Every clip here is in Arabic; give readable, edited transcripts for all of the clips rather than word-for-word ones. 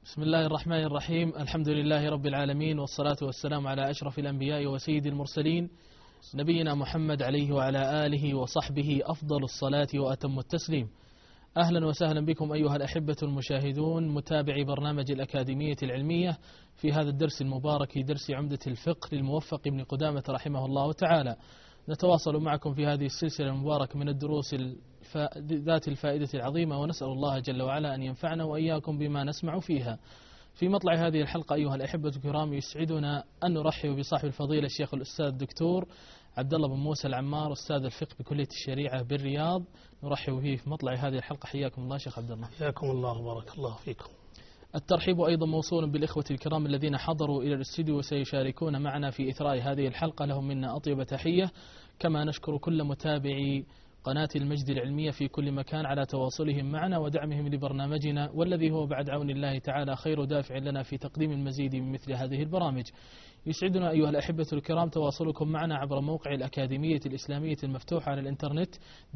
بسم الله الرحمن الرحيم. الحمد لله رب العالمين، والصلاة والسلام على أشرف الأنبياء وسيد المرسلين، نبينا محمد عليه وعلى آله وصحبه أفضل الصلاة وأتم التسليم. أهلا وسهلا بكم أيها الأحبة المشاهدون متابعي برنامج الأكاديمية العلمية في هذا الدرس المبارك، درس عمدة الفقه للموفق ابن قدامة رحمه الله تعالى. نتواصل معكم في هذه السلسلة المباركة من الدروس ذات الفائدة العظيمة، ونسأل الله جل وعلا أن ينفعنا وإياكم بما نسمع فيها. في مطلع هذه الحلقة أيها الأحبة الكرام يسعدنا أن نرحب بصاحب الفضيلة الشيخ الأستاذ الدكتور عبد الله بن موسى العمار، أستاذ الفقه بكلية الشريعة بالرياض. نرحب به في مطلع هذه الحلقة. حياكم الله شيخ عبد الله. حياكم الله وبارك الله فيكم. الترحيب أيضا موصول بالإخوة الكرام الذين حضروا إلى الاستديو وسيشاركون معنا في إثراء هذه الحلقة، لهم منا أطيب تحية. كما نشكر كل متابعي قناة المجد العلمية في كل مكان على تواصلهم معنا ودعمهم لبرنامجنا، والذي هو بعد عون الله تعالى خير دافع لنا في تقديم المزيد من مثل هذه البرامج. يسعدنا أيها الأحبة الكرام تواصلكم معنا عبر موقع الأكاديمية الإسلامية المفتوح على الإنترنت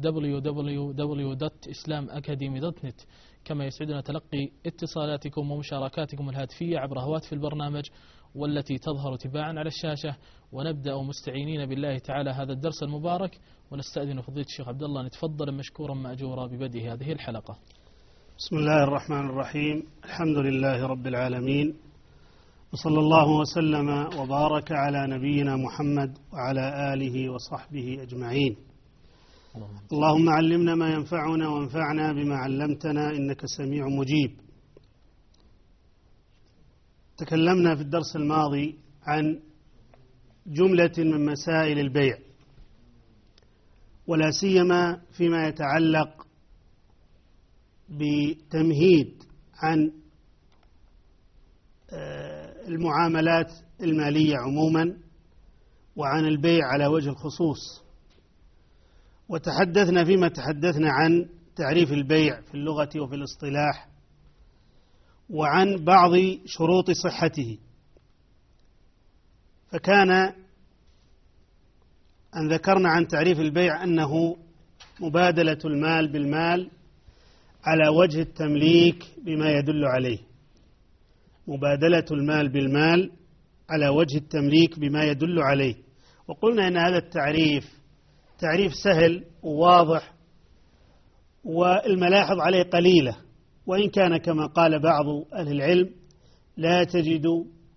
www.islamacademy.net. كما يسعدنا تلقي اتصالاتكم ومشاركاتكم الهاتفية عبر هواتف البرنامج والتي تظهر تباعا على الشاشة. ونبدأ مستعينين بالله تعالى هذا الدرس المبارك، ونستأذن فضيلة الشيخ عبد الله أن يتفضل مشكورا مأجورا ببدء هذه الحلقة. بسم الله الرحمن الرحيم. الحمد لله رب العالمين، وصلى الله وسلم وبارك على نبينا محمد وعلى آله وصحبه أجمعين. اللهم علمنا ما ينفعنا وانفعنا بما علمتنا إنك سميع مجيب. تكلمنا في الدرس الماضي عن جملة من مسائل البيع، ولا سيما فيما يتعلق بتمهيد عن المعاملات المالية عموما وعن البيع على وجه الخصوص. وتحدثنا فيما تحدثنا عن تعريف البيع في اللغة وفي الاصطلاح، وعن بعض شروط صحته. فكان أن ذكرنا عن تعريف البيع أنه مبادلة المال بالمال على وجه التمليك بما يدل عليه. مبادلة المال بالمال على وجه التمليك بما يدل عليه. وقلنا أن هذا التعريف تعريف سهل وواضح، والملاحظ عليه قليلة، وإن كان كما قال بعض أهل العلم لا تجد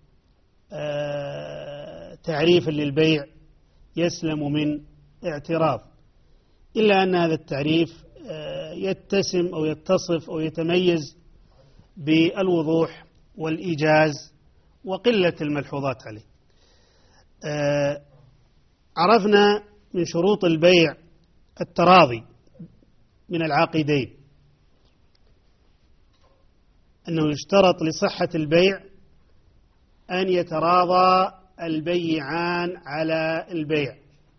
تعريفا للبيع يسلم من اعتراض، إلا أن هذا التعريف يتسم أو يتصف أو يتميز بالوضوح والإيجاز وقلة الملحوظات عليه. عرفنا من شروط البيع التراضي من العاقدين، أنه يشترط لصحة البيع أن يتراضى البيعان على البيع،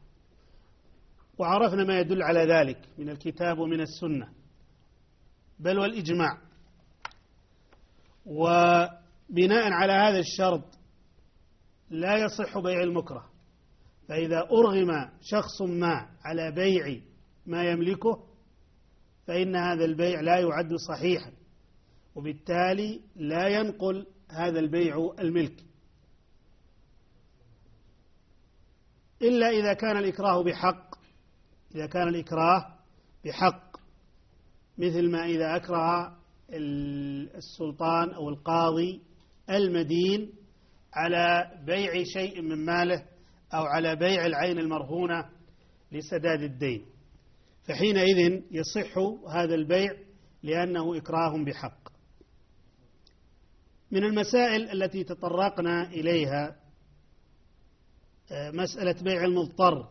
وعرفنا ما يدل على ذلك من الكتاب ومن السنة بل والإجماع. وبناء على هذا الشرط لا يصح بيع المكره، فإذا أرغم شخص ما على بيع ما يملكه فإن هذا البيع لا يعد صحيحا، وبالتالي لا ينقل هذا البيع الملك، إلا إذا كان الإكراه بحق. إذا كان الإكراه بحق، مثل ما إذا أكره السلطان أو القاضي المدين على بيع شيء من ماله أو على بيع العين المرهونة لسداد الدين، فحينئذ يصح هذا البيع لأنه إكراه بحق. من المسائل التي تطرقنا إليها مسألة بيع المضطر،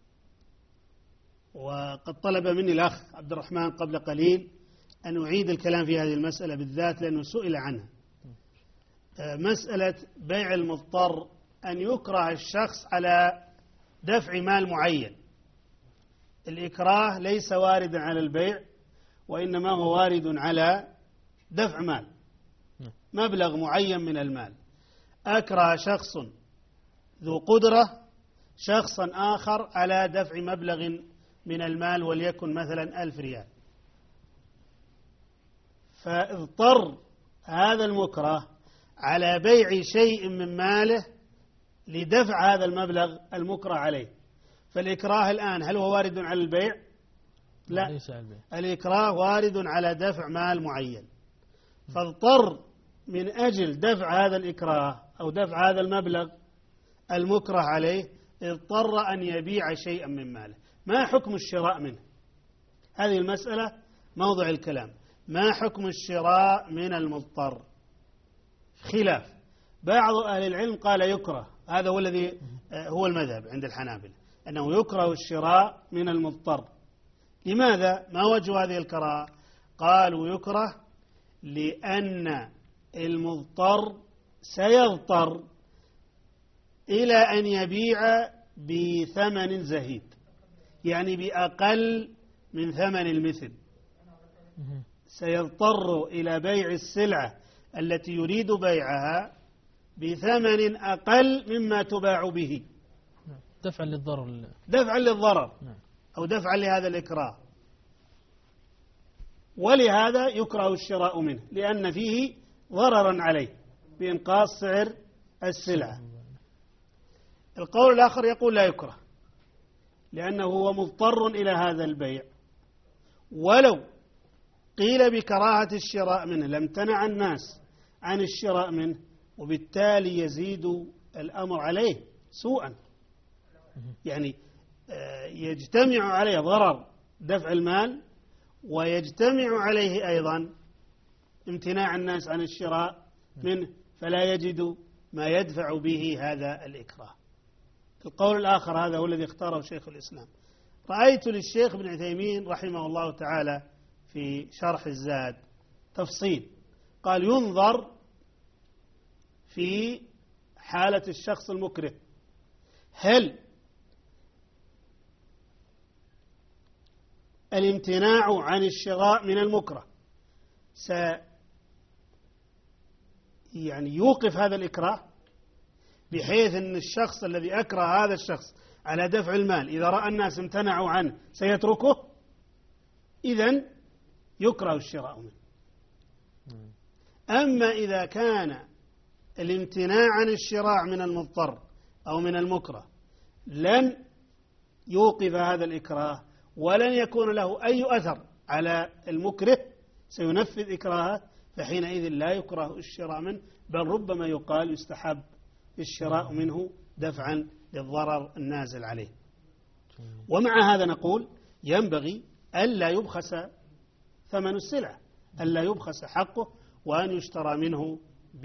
وقد طلب مني الأخ عبد الرحمن قبل قليل أن أعيد الكلام في هذه المسألة بالذات لأنه سئل عنها. مسألة بيع المضطر أن يكره الشخص على دفع مال معين. الإكراه ليس واردا على البيع، وإنما هو وارد على دفع مال، مبلغ معين من المال. أكره شخص ذو قدرة شخصا آخر على دفع مبلغ من المال، وليكن مثلا 1000 ريال، فاضطر هذا المكره على بيع شيء من ماله لدفع هذا المبلغ المكره عليه. فالإكراه الآن هل هو وارد على البيع؟ لا، ليس على البيع. الإكراه وارد على دفع مال معين، فاضطر من أجل دفع هذا الإكراه أو دفع هذا المبلغ المكره عليه اضطر أن يبيع شيئا من ماله. ما حكم الشراء منه؟ هذه المسألة موضع الكلام. ما حكم الشراء من المضطر؟ خلاف. بعض أهل العلم قال يكره، هذا هو الذي هو المذهب عند الحنابلة، أنه يكره الشراء من المضطر. لماذا؟ ما وجه هذه الكراهة؟ قالوا يكره لأن المضطر سيضطر إلى أن يبيع بثمن زهيد، يعني بأقل من ثمن المثل. سيضطر إلى بيع السلعة التي يريد بيعها بثمن أقل مما تباع به، دفعا للضرر، دفعا للضرر أو دفعا لهذا الإكراه. ولهذا يكره الشراء منه لأن فيه ضررا عليه بإنقاص سعر السلعة. القول الآخر يقول لا يكره لأنه هو مضطر إلى هذا البيع، ولو قيل بكراهة الشراء منه لم تنع الناس عن الشراء منه، وبالتالي يزيد الأمر عليه سوءا، يعني يجتمع عليه ضرر دفع المال ويجتمع عليه أيضا امتناع الناس عن الشراء منه، فلا يجد ما يدفع به هذا الإكراه. القول الآخر هذا هو الذي اختاره شيخ الإسلام. رأيت للشيخ ابن عثيمين رحمه الله تعالى في شرح الزاد تفصيل، قال ينظر في حالة الشخص المكره، هل الامتناع عن الشراء من المكره يعني يوقف هذا الإكراه، بحيث أن الشخص الذي أكره هذا الشخص على دفع المال إذا رأى الناس امتنعوا عنه سيتركه، إذن يكره الشراء منه. أما إذا كان الامتناع عن الشراء من المضطر أو من المكره لن يوقف هذا الإكراه ولن يكون له أي أثر على المكره، سينفذ إكراهه، فحينئذ لا يكره الشراء منه، بل ربما يقال يستحب الشراء منه دفعا للضرر النازل عليه. ومع هذا نقول ينبغي ألا يبخس ثمن السلعة، ألا يبخس حقه، وأن يشترى منه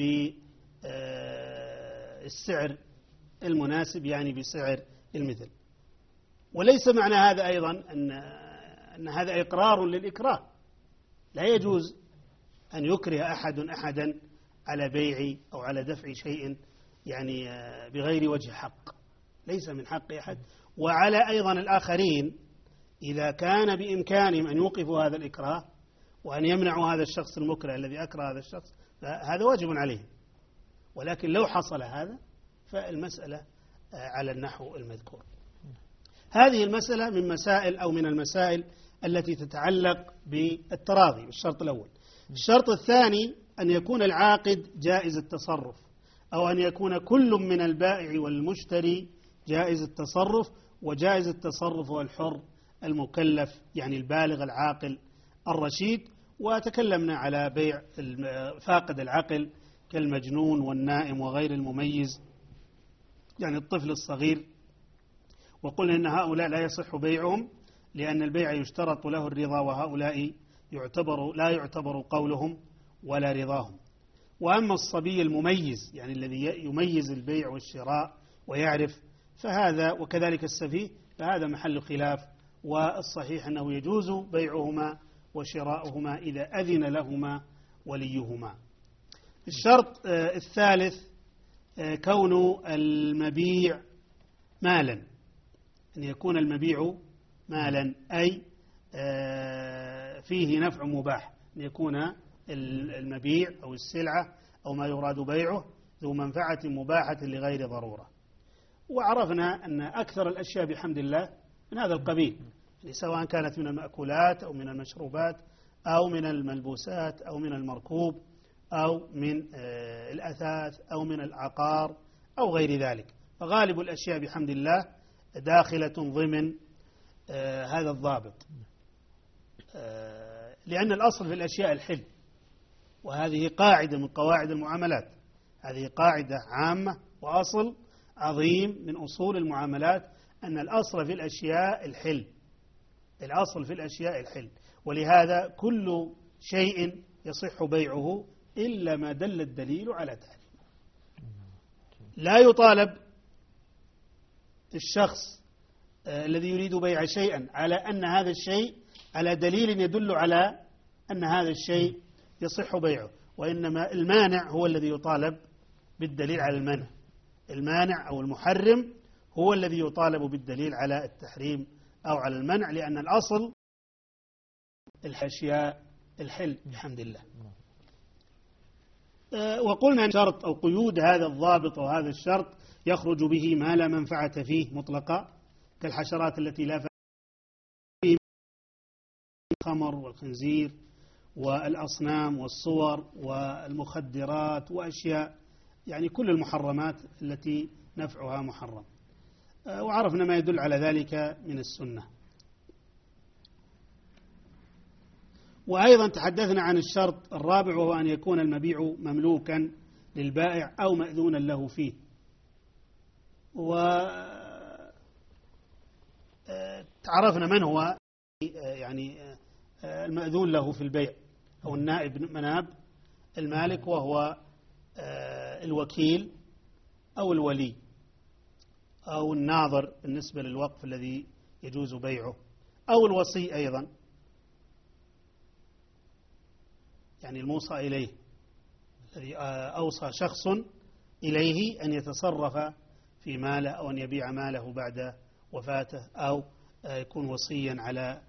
بالسعر المناسب، يعني بسعر المثل. وليس معنى هذا أيضا أن هذا إقرار للإكراه، لا يجوز أن يكره أحدا على بيع أو على دفع شيء يعني بغير وجه حق، ليس من حق أحد. وعلى أيضا الآخرين إذا كان بإمكانهم أن يوقفوا هذا الإكراه وأن يمنعوا هذا الشخص المكره الذي أكره هذا الشخص، هذا واجب عليهم. ولكن لو حصل هذا فالمسألة على النحو المذكور. هذه المسألة من مسائل أو من المسائل التي تتعلق بالتراضي، الشرط الأول. الشرط الثاني أن يكون العاقد جائز التصرف، أو أن يكون كل من البائع والمشتري جائز التصرف. وجائز التصرف هو الحر المكلف، يعني البالغ العاقل الرشيد. وتكلمنا على بيع فاقد العقل كالمجنون والنائم وغير المميز، يعني الطفل الصغير، وقلنا إن هؤلاء لا يصح بيعهم لأن البيع يشترط له الرضا، وهؤلاء لا يعتبر قولهم ولا رضاهم. وأما الصبي المميز، يعني الذي يميز البيع والشراء ويعرف، فهذا وكذلك السفيه، فهذا محل خلاف. والصحيح أنه يجوز بيعهما وشراؤهما إذا أذن لهما وليهما. الشرط الثالث كون المبيع مالا، أن يكون المبيع مالا، أي فيه نفع مباح، أن يكون المبيع أو السلعة أو ما يراد بيعه ذو منفعة مباحة لغير ضرورة. وعرفنا أن أكثر الأشياء بحمد الله من هذا القبيل، يعني سواء كانت من المأكولات أو من المشروبات أو من الملبوسات أو من المركوب أو من الأثاث أو من العقار أو غير ذلك. فغالب الأشياء بحمد الله داخلة ضمن هذا الضابط، لأن الأصل في الأشياء الحل، وهذه قاعدة من قواعد المعاملات، هذه قاعدة عامة وأصل عظيم من أصول المعاملات، أن الأصل في الأشياء الحل، الأصل في الأشياء الحل. ولهذا كل شيء يصح بيعه إلا ما دل الدليل على تحريمه. لا يطالب الشخص الذي يريد بيع شيئا على أن هذا الشيء على دليل يدل على أن هذا الشيء يصح بيعه، وإنما المانع هو الذي يطالب بالدليل على المنع. المانع أو المحرم هو الذي يطالب بالدليل على التحريم أو على المنع، لأن الأصل الأشياء الحل بحمد الله. وقلنا أن شرط أو قيود هذا الضابط أو هذا الشرط يخرج به ما لا منفعة فيه مطلقا، كالحشرات التي لا فائدة فيه، الخمر والخنزير والأصنام والصور والمخدرات وأشياء، يعني كل المحرمات التي نفعها محرم، وعرفنا ما يدل على ذلك من السنة. وأيضا تحدثنا عن الشرط الرابع، وهو أن يكون المبيع مملوكا للبائع أو مأذونا له فيه. وتعرفنا من هو يعني المأذون له في البيع أو النائب مناب المالك، وهو الوكيل أو الولي أو الناظر بالنسبة للوقف الذي يجوز بيعه، أو الوصي أيضا، يعني الموصى إليه، الذي أوصى شخص إليه أن يتصرف في ماله أو أن يبيع ماله بعد وفاته، أو يكون وصيا على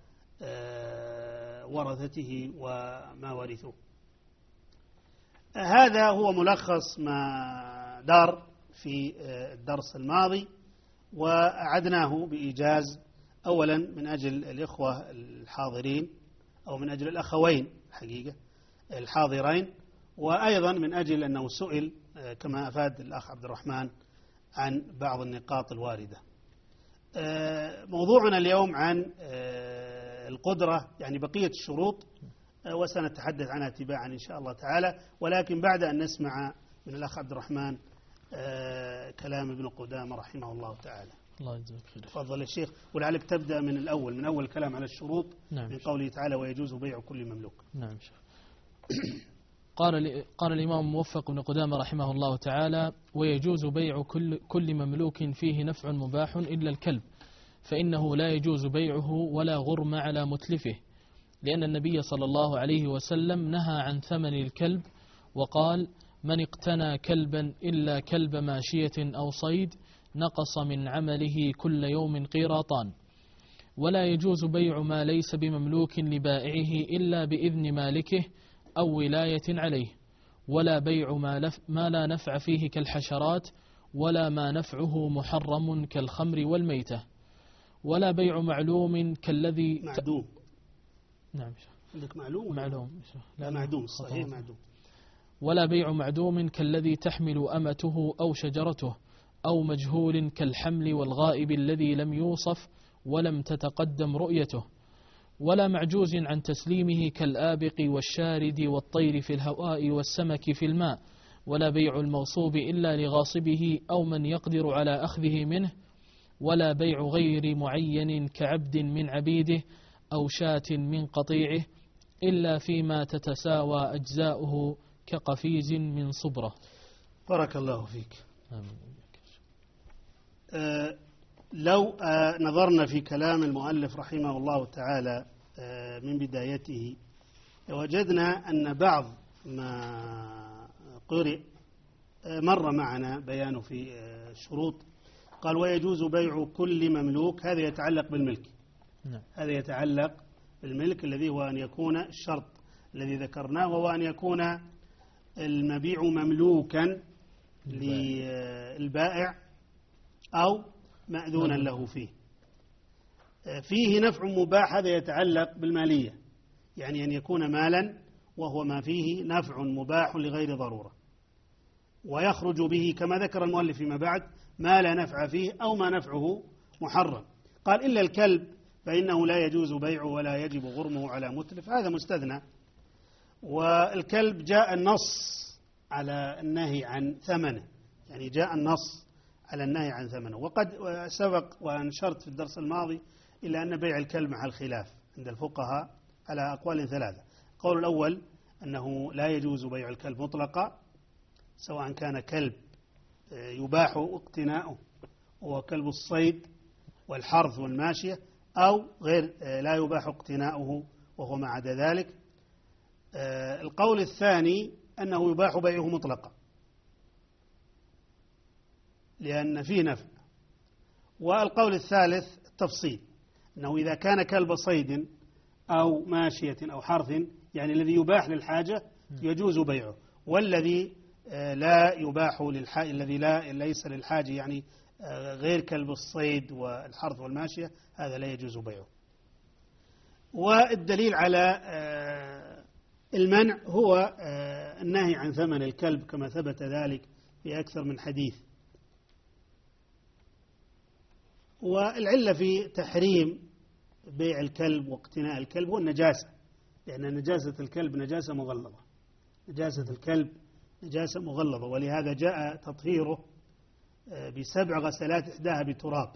ورثته وما ورثوه. هذا هو ملخص ما دار في الدرس الماضي، وأعدناه بإيجاز، أولا من أجل الإخوة الحاضرين، أو من أجل الأخوين حقيقة الحاضرين، وأيضا من أجل أنه سئل كما أفاد الأخ عبد الرحمن عن بعض النقاط الواردة. موضوعنا اليوم عن القدرة، يعني بقية الشروط، وسنتحدث عنها تباعا إن شاء الله تعالى، ولكن بعد أن نسمع من الأخ عبد الرحمن كلام ابن قدامة رحمه الله تعالى. الله يجزاك خير. تفضل الشيخ، ولعلك تبدأ من أول كلام على الشروط. نعم. من قوله تعالى ويجوز بيع كل مملوك. نعم شيخ. قال الإمام موفق بن قدامة رحمه الله تعالى: ويجوز بيع كل مملوك فيه نفع مباح إلا الكلب، فإنه لا يجوز بيعه ولا غرم على متلفه، لأن النبي صلى الله عليه وسلم نهى عن ثمن الكلب، وقال: من اقتنى كلبا إلا كلب ماشية أو صيد نقص من عمله كل يوم قيراطان. ولا يجوز بيع ما ليس بمملوك لبائعه إلا بإذن مالكه أو ولاية عليه، ولا بيع ما لا نفع فيه كالحشرات، ولا ما نفعه محرم كالخمر والميتة، ولا بيع معلوم كالذي معدوم. نعم عندك معلوم؟ لا معدوم، صحيح معدوم. ولا بيع معدوم كالذي تحمل أمته أو شجرته، أو مجهول كالحمل والغائب الذي لم يوصف ولم تتقدم رؤيته، ولا معجوز عن تسليمه كالآبق والشارد والطير في الهواء والسمك في الماء، ولا بيع المغصوب إلا لغاصبه أو من يقدر على أخذه منه، ولا بيع غير معين كعبد من عبيده أو شاة من قطيعه إلا فيما تتساوى أجزاؤه كقفيز من صبرة. بارك الله فيك. لو نظرنا في كلام المؤلف رحمه الله تعالى من بدايته، وجدنا أن بعض ما قرئ مر معنا بيانه في الشروط. قال ويجوز بيع كل مملوك، هذا يتعلق بالملك. هذا يتعلق بالملك الذي هو أن يكون الشرط الذي ذكرناه، وهو أن يكون المبيع مملوكا للبائع أو مأذونا له فيه. فيه نفع مباح، هذا يتعلق بالمالية، يعني أن يكون مالا وهو ما فيه نفع مباح لغير ضرورة، ويخرج به كما ذكر المؤلف فيما بعد ما لا نفع فيه أو ما نفعه محرم. قال إلا الكلب فإنه لا يجوز بيعه ولا يجب غرمه على متلف، هذا مستثنى. والكلب جاء النص على النهي عن ثمنه، يعني جاء النص على النهي عن ثمنه. وقد سبق وأنشرت في الدرس الماضي إلا أن بيع الكلب مع الخلاف عند الفقهاء على أقوال ثلاثة. القول الأول أنه لا يجوز بيع الكلب مطلقا، سواء كان كلب يباح اقتناؤه وهو كلب الصيد والحرث والماشية، أو غير لا يباح اقتناؤه وهو ما عدا ذلك. القول الثاني أنه يباح بيعه مطلقا لأن فيه نفع. والقول الثالث التفصيل، أنه إذا كان كلب صيد أو ماشية أو حرث، يعني الذي يباح للحاجة يجوز بيعه، والذي لا يباح الذي ليس للحاجة، يعني غير كلب الصيد والحرث والماشية، هذا لا يجوز بيعه. والدليل على المنع هو النهي عن ثمن الكلب كما ثبت ذلك في أكثر من حديث. والعلة في تحريم بيع الكلب واقتناء الكلب هو النجاسة، لأن نجاسة الكلب نجاسة مغلظة، نجاسة الكلب نجاسة مغلظة، ولهذا جاء تطهيره ب7 غسلات إحداها بتراب.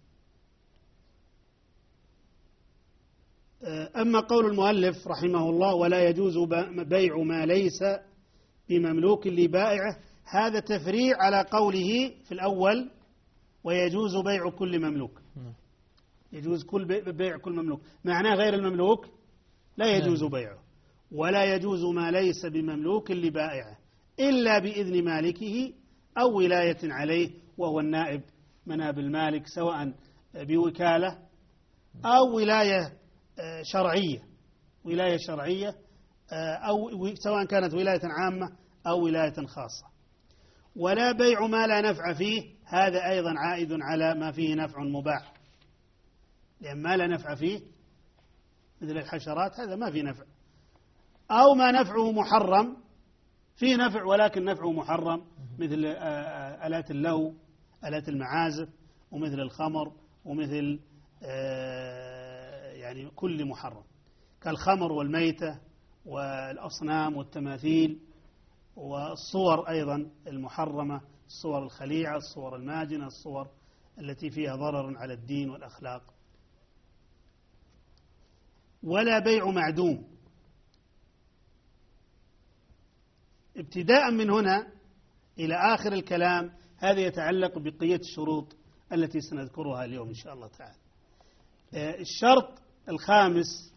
أما قول المؤلف رحمه الله ولا يجوز بيع ما ليس بمملوك لبائعه، هذا تفريع على قوله في الأول ويجوز بيع كل مملوك. يجوز بيع كل مملوك، معناه غير المملوك لا يجوز بيعه. ولا يجوز ما ليس بمملوك لبائعه إلا بإذن مالكه أو ولاية عليه، وهو النائب مناب المالك، سواء بوكالة أو ولاية شرعية، ولاية شرعية، أو سواء كانت ولاية عامة أو ولاية خاصة. ولا بيع ما لا نفع فيه، هذا أيضا عائد على ما فيه نفع مباح، لأن ما لا نفع فيه مثل الحشرات هذا ما فيه نفع، أو ما نفعه محرم، فيه نفع ولكن نفعه محرم، مثل آلات اللهو، آلات المعازف، ومثل الخمر، ومثل يعني كل محرم كالخمر والميتة والأصنام والتماثيل، والصور أيضا المحرمة، الصور الخليعة، الصور الماجنة، الصور التي فيها ضرر على الدين والأخلاق. ولا بيع معدوم. ابتداء من هنا إلى آخر الكلام هذا يتعلق بقية الشروط التي سنذكرها اليوم إن شاء الله تعالى. الشرط الخامس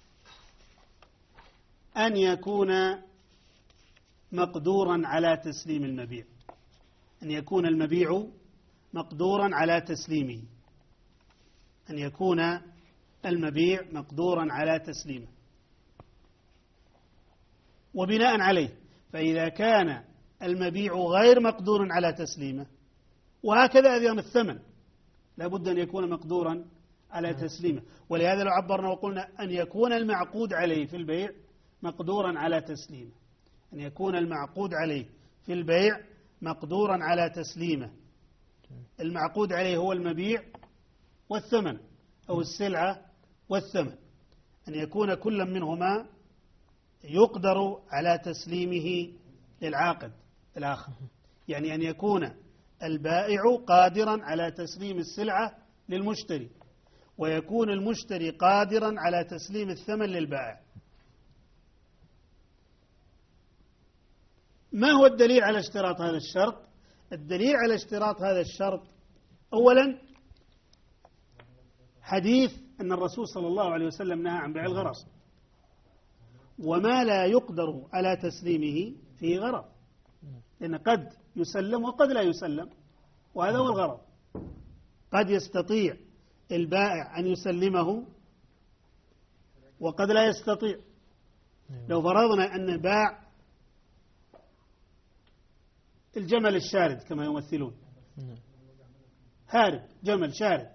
أن يكون مقدورا على تسليم المبيع، أن يكون المبيع مقدورا على تسليمه، أن يكون المبيع مقدورا على تسليمه. وبناء عليه فإذا كان المبيع غير مقدور على تسليمه، وهكذا أيضا الثمن لا بد أن يكون مقدورا على تسليمه. ولهذا لو عبرنا وقلنا أن يكون المعقود عليه في البيع مقدورا على تسليمه، أن يكون المعقود عليه في البيع مقدورا على تسليمه. المعقود عليه هو المبيع والثمن، أو السلعة والثمن، أن يكون كل منهما يقدر على تسليمه للعاقد الآخر، يعني أن يكون البائع قادرا على تسليم السلعة للمشتري، ويكون المشتري قادرا على تسليم الثمن للبائع. ما هو الدليل على اشتراط هذا الشرط؟ الدليل على اشتراط هذا الشرط أولا حديث أن الرسول صلى الله عليه وسلم نهى عن بيع الغرض، وما لا يقدر على تسليمه فيه غرض، لأن قد يسلم وقد لا يسلم، وهذا هو الغرض. قد يستطيع البائع أن يسلمه وقد لا يستطيع. لو فرضنا أن باع الجمل الشارد كما يمثلون، هارب، جمل شارد،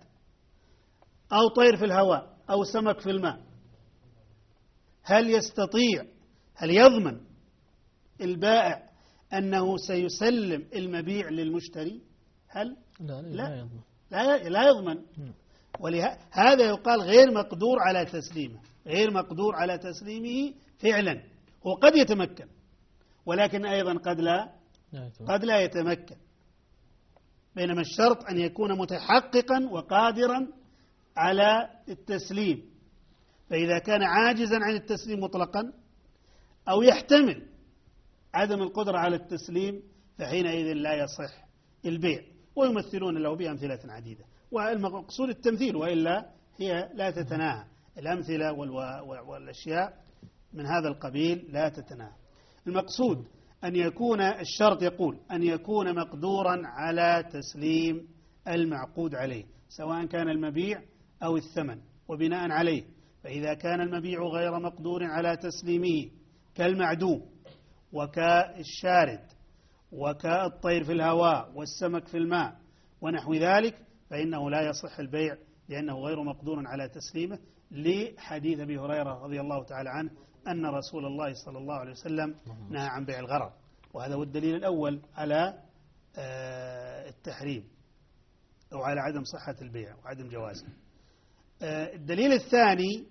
أو طير في الهواء، أو سمك في الماء، هل يستطيع هل يضمن البائع أنه سيسلم المبيع للمشتري؟ هل؟ لا يضمن. لا يضمن. ولهذا يقال غير مقدور على تسليمه، غير مقدور على تسليمه فعلا. هو قد يتمكن، ولكن أيضا قد لا يتمكن، بينما الشرط أن يكون متحققا وقادرا على التسليم. فإذا كان عاجزا عن التسليم مطلقا أو يحتمل عدم القدرة على التسليم فحينئذ لا يصح البيع. ويمثلون له بأمثلة عديدة، والمقصود التمثيل، وإلا هي لا تتناهى. الأمثلة والأشياء من هذا القبيل لا تتناهى. المقصود أن يكون الشرط يقول أن يكون مقدورا على تسليم المعقود عليه، سواء كان المبيع أو الثمن. وبناء عليه فإذا كان المبيع غير مقدور على تسليمه كالمعدوم وكالشارد وكالطير في الهواء والسمك في الماء ونحو ذلك، فإنه لا يصح البيع لأنه غير مقدور على تسليمه، لحديث أبي هريرة رضي الله تعالى عنه أن رسول الله صلى الله عليه وسلم نهى عن بيع الغرر. وهذا هو الدليل الأول على التحريم أو على عدم صحة البيع وعدم جوازه. الدليل الثاني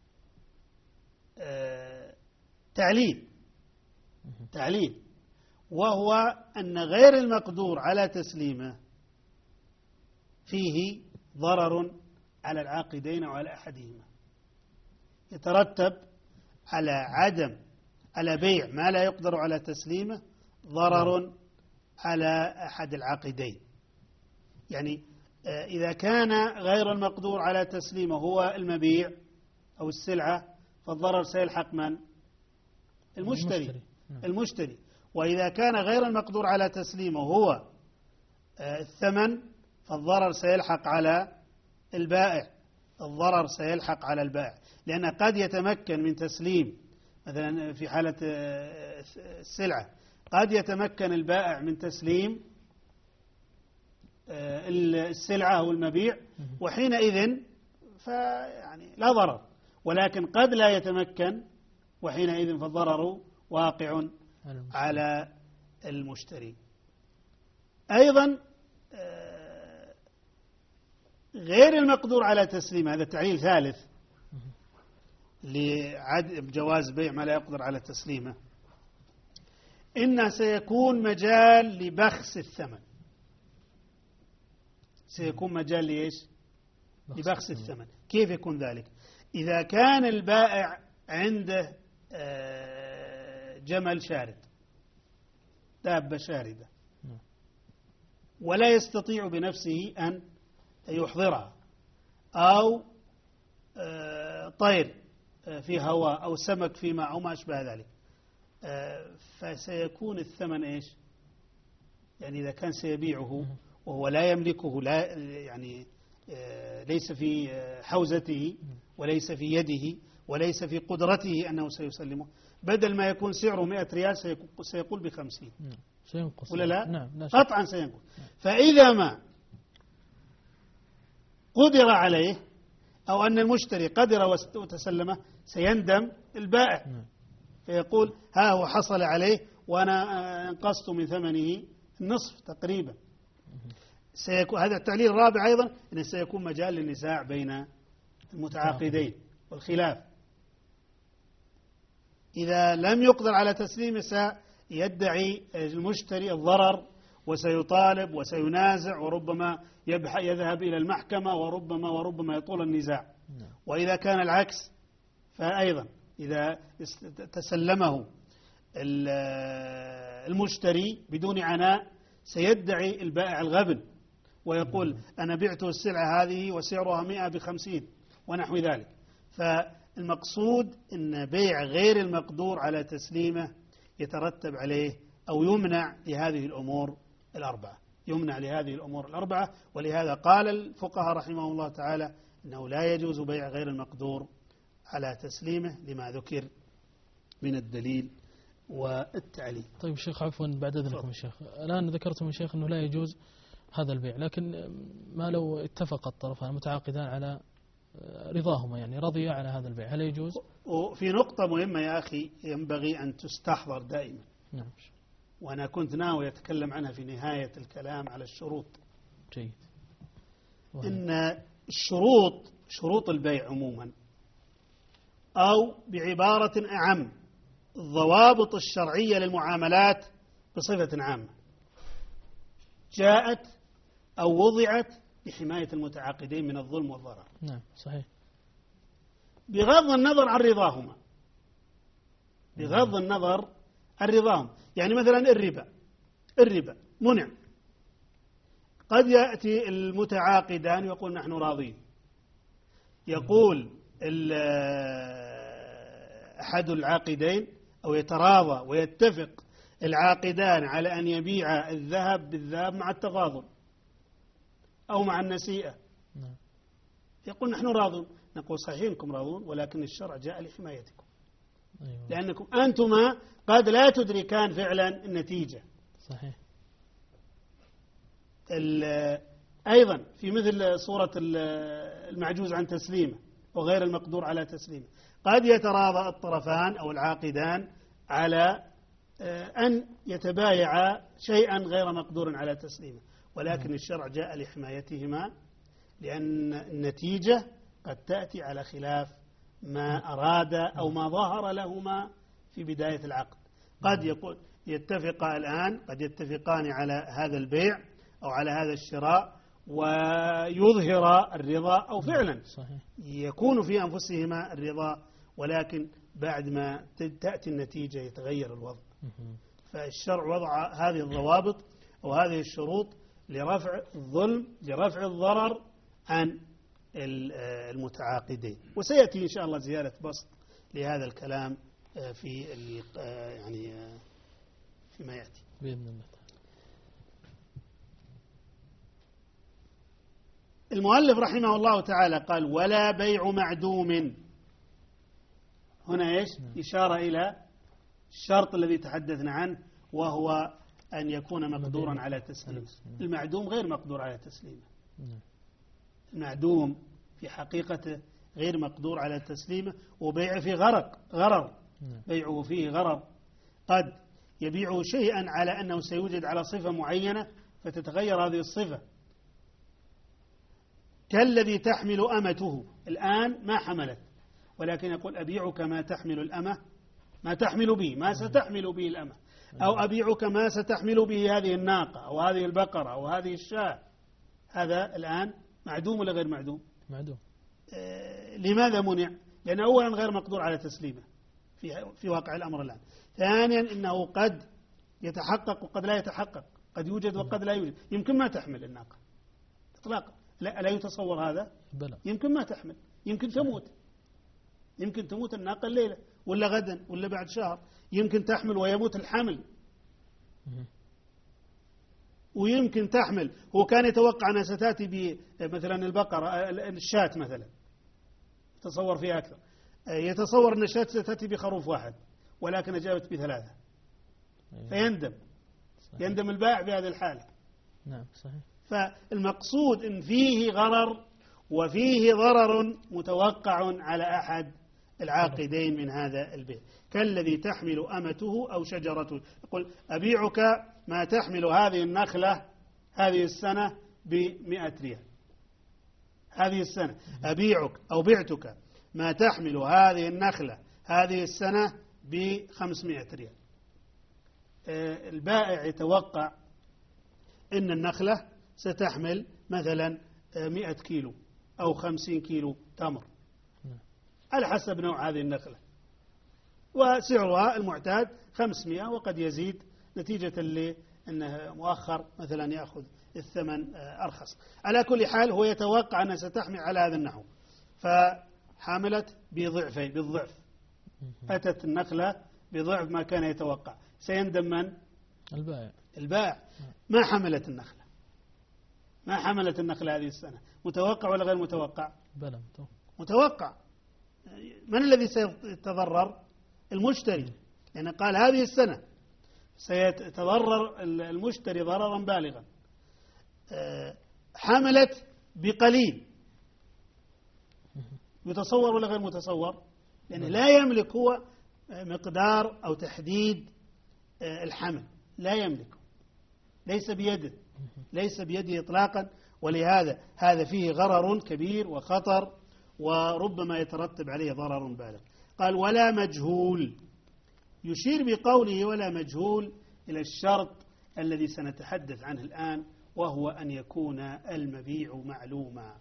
تعليل، وهو أن غير المقدور على تسليمه فيه ضرر على العاقدين وعلى أحدهما، يترتب على بيع ما لا يقدر على تسليمه ضرر على أحد العاقدين. يعني إذا كان غير المقدور على تسليمه هو المبيع أو السلعة فالضرر سيلحق من؟ المشتري. وإذا كان غير المقدور على تسليمه هو الثمن فالضرر سيلحق على البائع. لأن قد يتمكن من تسليم، مثلا في حالة السلعة قد يتمكن البائع من تسليم السلعة أو المبيع، وحينئذ فيعني لا ضرر. ولكن قد لا يتمكن، وحينئذ فالضرر واقع على المشتري. أيضا غير المقدور على تسليم، هذا تعليل ثالث لعدم جواز بيع ما لا يقدر على تسليمه، إنه سيكون مجال لبخس الثمن. سيكون مجال لإيش؟ لبخس الثمن. كيف يكون ذلك؟ إذا كان البائع عنده جمل شارد، دابة شاردة، ولا يستطيع بنفسه أن يحضرها، أو طير في هواء أو سمك في ماء أو ما أشبه ذلك، فسيكون الثمن إيش؟ يعني إذا كان سيبيعه وهو لا يملكه، لا يعني ليس في حوزته وليس في يده وليس في قدرته أنه سيسلمه، بدل ما يكون سعره 100 ريال سيقول ب50 سينقص، ولا لا؟ نعم. قطعا سينقص. فإذا ما قدر عليه أو أن المشتري قدر وتسلمه سيندم البائع، فيقول ها هو حصل عليه وأنا انقصت من ثمنه النصف تقريبا. هذا التعليل الرابع أيضا، أنه سيكون مجال للنزاع بين المتعاقدين والخلاف. إذا لم يقدر على تسليمه سيدعي المشتري الضرر وسيطالب وسينازع، وربما يذهب إلى المحكمة، وربما يطول النزاع. وإذا كان العكس فأيضا إذا تسلمه المشتري بدون عناء سيدعي البائع الغبن ويقول أنا بعت السلعة هذه وسعرها 100 ب50 ونحو ذلك. فالمقصود أن بيع غير المقدور على تسليمه يترتب عليه أو يمنع لهذه الأمور الأربعة. ولهذا قال الفقهاء رحمه الله تعالى أنه لا يجوز بيع غير المقدور على تسليمه لما ذكر من الدليل والتعليل. طيب شيخ، عفوا بعد إذنكم يا شيخ، الآن ذكرتم يا شيخ أنه لا يجوز هذا البيع، لكن ما لو اتفق الطرفان المتعاقدان على رضاهما، يعني رضي على هذا البيع، هل يجوز؟ وفي نقطة مهمة يا أخي ينبغي أن تستحضر دائما، نعم. وأنا كنت ناوي أتكلم عنها في نهاية الكلام على الشروط. جيد. إن الشروط، شروط البيع عموما، أو بعبارة أعم الضوابط الشرعية للمعاملات بصفة عامة، جاءت أو وضعت لحماية المتعاقدين من الظلم والضرر. نعم صحيح. بغض النظر عن رضاهما، بغض النظر عن رضاهم. يعني مثلا الربا منع. قد يأتي المتعاقدان ويقول نحن راضين، يقول أحد العاقدين أو يتراضى ويتفق العاقدان على أن يبيع الذهب بالذهب مع التفاضل أو مع النسيئة، يقول نحن راضون. نقول صحيح أنكم راضون، ولكن الشرع جاء لحمايتكم، لأنكم أنتما قد لا تدركان فعلا النتيجة. صحيح. أيضا في مثل صورة المعجوز عن تسليمه وغير المقدور على تسليمه، قد يتراضى الطرفان أو العاقدان على أن يتبايعا شيئا غير مقدور على تسليمه، ولكن الشرع جاء لحمايتهما، لأن النتيجة قد تأتي على خلاف ما أراد أو ما ظهر لهما في بداية العقد. قد يقول يتفقا الآن، قد يتفقان على هذا البيع أو على هذا الشراء ويظهر الرضا، أو فعلا يكون في أنفسهما الرضا، ولكن بعد ما تأتي النتيجة يتغير الوضع. فالشرع وضع هذه الضوابط أو هذه الشروط لرفع الظلم، لرفع الضرر عن المتعاقدين. وسيأتي إن شاء الله زيادة بسط لهذا الكلام في يعني فيما يأتي بإذن الله. المؤلف رحمه الله تعالى قال ولا بيع معدوم. هنا إيش؟ إشارة إلى الشرط الذي تحدثنا عنه، وهو أن يكون مقدورا على تسليمه. المعدوم غير مقدور على تسليمه. المعدوم في حقيقته غير مقدور على تسليمه، وبيع في غرر، بيعه فيه غرر. قد يبيع شيئا على أنه سيوجد على صفة معينة فتتغير هذه الصفة، كالذي تحمل أمته الآن ما حملت، ولكن يقول أبيعك ما تحمل الأمة، ما تحمل به، ما ستحمل به الأمة، أو أبيعك ما ستحمل به هذه الناقة أو هذه البقرة أو هذه الشاة. هذا الآن معدوم ولا غير معدوم؟ معدوم. لماذا منع؟ لأنه أولا غير مقدور على تسليمه في واقع الأمر الآن. ثانيا إنه قد يتحقق وقد لا يتحقق، قد يوجد وقد لا يوجد. يمكن ما تحمل الناقة إطلاقا، لا يتصور هذا؟ بلى. يمكن ما تحمل، يمكن تموت، يمكن تموت الناقة الليلة ولا غدا ولا بعد شهر، يمكن تحمل ويموت الحمل، ويمكن تحمل. هو كان يتوقع أنها ستأتي مثلا البقرة الشاة مثلا، تصور فيها أكثر، يتصور أن الشاة ستأتي بخروف واحد ولكن أجابت بثلاثة، فيندم، يندم البائع في هذه الحالة. نعم صحيح. فالمقصود إن فيه غرر وفيه ضرر متوقع على أحد العاقدين من هذا البيع، كالذي تحمل أمته أو شجرته. يقول أبيعك ما تحمل هذه النخلة هذه السنة ب100 ريال، هذه السنة أبيعك أو بعتك ما تحمل هذه النخلة هذه السنة ب500 ريال. البائع يتوقع إن النخلة ستحمل مثلا 100 كيلو أو 50 كيلو تمر على حسب نوع هذه النخلة، وسعرها المعتاد 500، وقد يزيد نتيجة لأنه مؤخر مثلا يأخذ الثمن أرخص. على كل حال هو يتوقع أنها ستحمل على هذا النحو، فحملت بالضعف، أتت النخلة بضعف ما كان يتوقع. سيندم من؟ البائع. ما حملت النخلة، ما حملت النخلة هذه السنة. متوقع ولا غير متوقع؟ بلى متوقع. من الذي سيتضرر؟ المشتري، لأن قال هذه السنة سيتضرر المشتري ضررا بالغا. حملت بقليل، يتصور ولا غير متصور؟ لأنه لا يملك هو مقدار أو تحديد الحمل، لا يملكه، ليس بيده، ليس بيده إطلاقا. ولهذا هذا فيه غرر كبير وخطر، وربما يترتب عليه ضرر بالغ. قال ولا مجهول، يشير بقوله ولا مجهول إلى الشرط الذي سنتحدث عنه الآن، وهو أن يكون المبيع معلوما.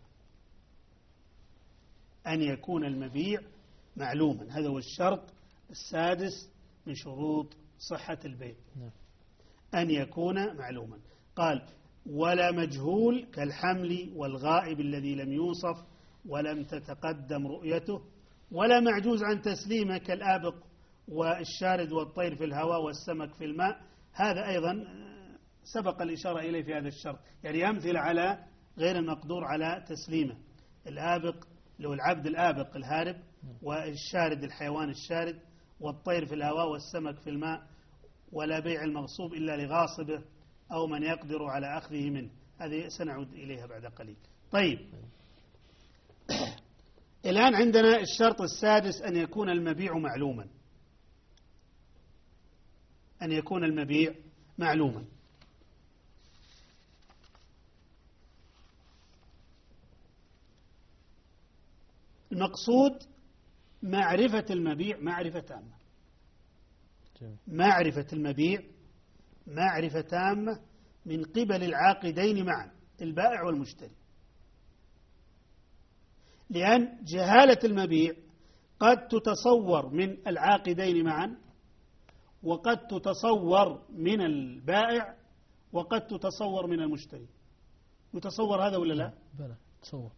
أن يكون المبيع معلوما، هذا هو الشرط السادس من شروط صحة البيع، أن يكون معلوما. قال ولا مجهول كالحمل والغائب الذي لم يوصف ولم تتقدم رؤيته، ولا معجوز عن تسليمه كالآبق والشارد والطير في الهواء والسمك في الماء. هذا أيضا سبق الإشارة إليه في هذا الشرط، يعني أمثلة على غير المقدور على تسليمه. الآبق لو العبد الآبق الهارب، والشارد الحيوان الشارد، والطير في الهواء والسمك في الماء، ولا بيع المغصوب إلا لغاصبه أو من يقدر على أخذه منه. هذه سنعود إليها بعد قليل. طيب الآن عندنا الشرط السادس، أن يكون المبيع معلوما. أن يكون المبيع معلوما. المقصود معرفة المبيع معرفة تامة. معرفة المبيع معرفة تامة من قبل العاقدين معا، البائع والمشتري. لأن جهالة المبيع قد تتصور من العاقدين معا، وقد تتصور من البائع، وقد تتصور من المشتري. يتصور هذا ولا لا؟ بلى تصور.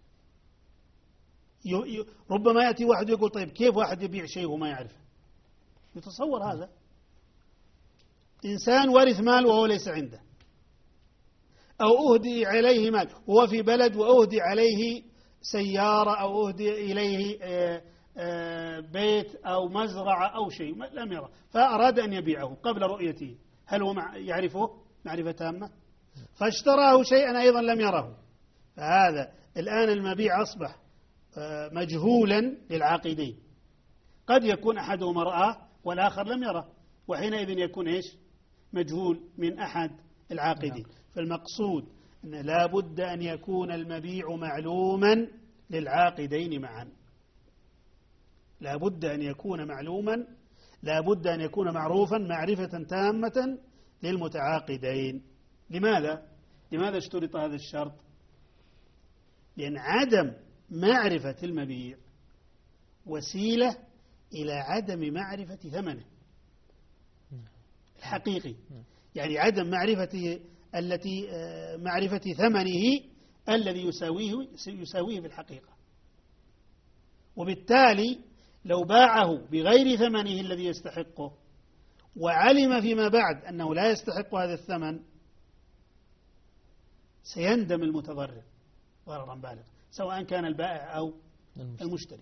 ربما يأتي واحد يقول طيب كيف واحد يبيع شيء وما يعرفه؟ يتصور هذا. إنسان ورث مال وهو ليس عنده، أو أهدي عليه مال وهو في بلد، وأهدي عليه سيارة، أو أهدي إليه بيت أو مزرعة أو شيء لم يره، فأراد أن يبيعه قبل رؤيته. هل هو يعرفه معرفة تامة؟ فاشتراه شيئا أيضا لم يره، فهذا الآن المبيع أصبح مجهولا للعاقدين. قد يكون أحدهما رآه والآخر لم يره، وحينئذ يكون إيش؟ مجهول من أحد العاقدين. فالمقصود أن لا بد أن يكون المبيع معلوما للعاقدين معا. لا بد أن يكون معلوما، لا بد أن يكون معروفا معرفة تامة للمتعاقدين. لماذا؟ لماذا اشترط هذا الشرط؟ لأن عدم معرفة المبيع وسيلة إلى عدم معرفة ثمنه الحقيقي، يعني عدم معرفته التي معرفة ثمنه الذي يساويه في الحقيقة. وبالتالي لو باعه بغير ثمنه الذي يستحقه، وعلم فيما بعد أنه لا يستحق هذا الثمن، سيندم المتضرر ضررا بالغا، سواء كان البائع أو المشتري.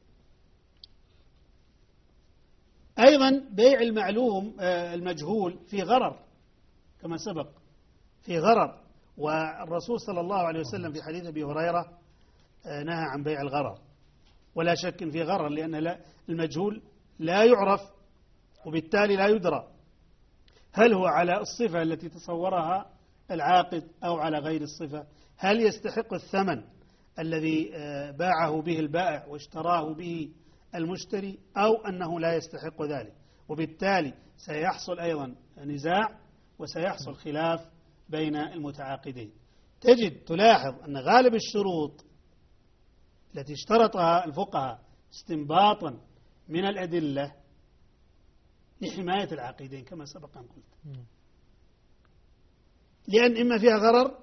أيضا بيع المجهول في غرر، كما سبق في غرر. والرسول صلى الله عليه وسلم في حديث أبي هريرة نهى عن بيع الغرر، ولا شك في غرر، لأن المجهول لا يعرف، وبالتالي لا يدرى هل هو على الصفة التي تصورها العاقد أو على غير الصفة، هل يستحق الثمن الذي باعه به البائع واشتراه به المشتري، أو أنه لا يستحق ذلك. وبالتالي سيحصل أيضا نزاع، وسيحصل خلاف بين المتعاقدين. تلاحظ أن غالب الشروط التي اشترطها الفقهاء استنباطا من الأدلة لحماية العاقدين كما سبق أن قلت، لأن إما فيها غرر،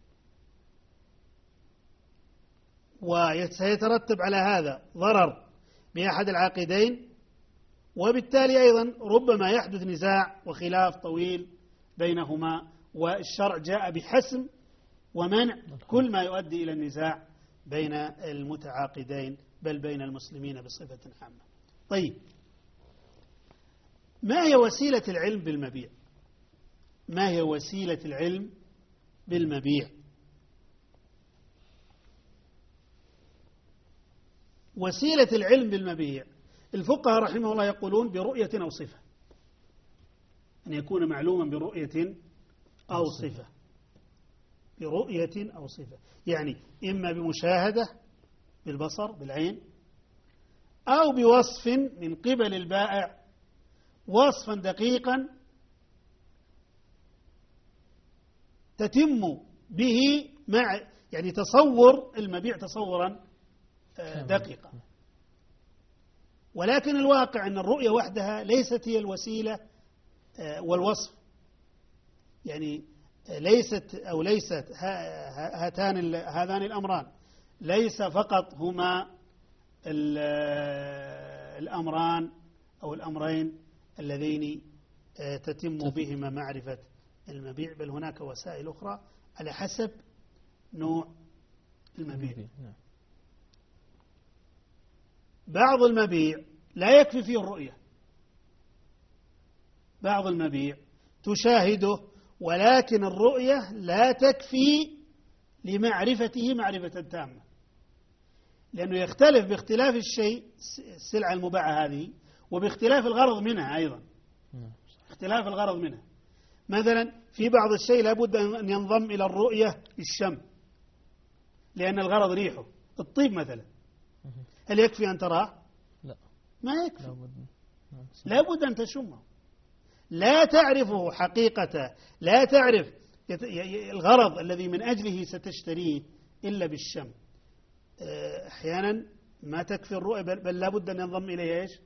وسيترتب على هذا ضرر بأحد العاقدين، وبالتالي أيضا ربما يحدث نزاع وخلاف طويل بينهما، والشرع جاء بحسم ومنع كل ما يؤدي إلى النزاع بين المتعاقدين، بل بين المسلمين بصفة عامة. طيب، ما هي وسيلة العلم بالمبيع؟ ما هي وسيلة العلم بالمبيع؟ وسيلة العلم بالمبيع الفقهاء رحمه الله يقولون برؤية أو صفة، أن يكون معلوما برؤية أو صفة، برؤية أو صفة، يعني إما بمشاهدة بالبصر بالعين، أو بوصف من قبل البائع وصفا دقيقا تتم به مع يعني تصور المبيع تصورا دقيقا. ولكن الواقع أن الرؤية وحدها ليست هي الوسيلة والوصف، يعني ليست هذان الأمران ليس فقط هما الأمران أو الأمرين اللذين تتم بهما معرفة المبيع، بل هناك وسائل أخرى على حسب نوع المبيع. بعض المبيع لا يكفي فيه الرؤية، بعض المبيع تشاهده ولكن الرؤية لا تكفي لمعرفته معرفة تامة، لأنه يختلف باختلاف الشيء السلعة المباعة هذه وباختلاف الغرض منها أيضا، اختلاف الغرض منها. مثلا في بعض الشيء لابد أن ينضم إلى الرؤية الشم، لأن الغرض ريحه، الطيب مثلا هل يكفي أن تراه؟ لا، ما يكفي، لابد أن تشمه، لا تعرفه حقيقة، لا تعرف الغرض الذي من أجله ستشتريه إلا بالشم. أحيانا ما تكفي الرؤية، بل لابد أن ينضم إليه إيش؟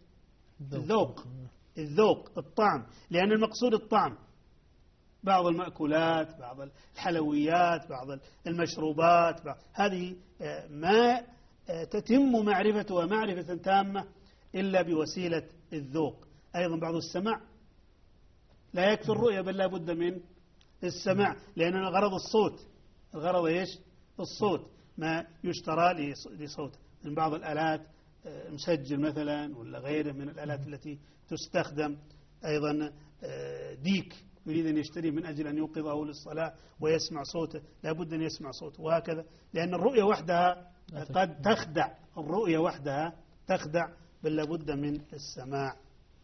الذوق، الطعم، لأن المقصود الطعم. بعض المأكولات، بعض الحلويات، بعض المشروبات، هذه ما تتم معرفتها معرفة تامة إلا بوسيلة الذوق. أيضا بعض السمع لا يكفي الرؤية، بل لا بد من السمع، لأن غرض الصوت، الغرض إيش؟ الصوت، ما يشترى لصوت من بعض الآلات، مسجل مثلا ولا غيره من الآلات التي تستخدم. أيضا ديك يريد أن يشتري من أجل أن يوقظه للصلاة ويسمع صوته، لا بد أن يسمع صوته، وهكذا. لأن الرؤية وحدها قد تخدع، الرؤية وحدها تخدع، بل لا بد من السماع.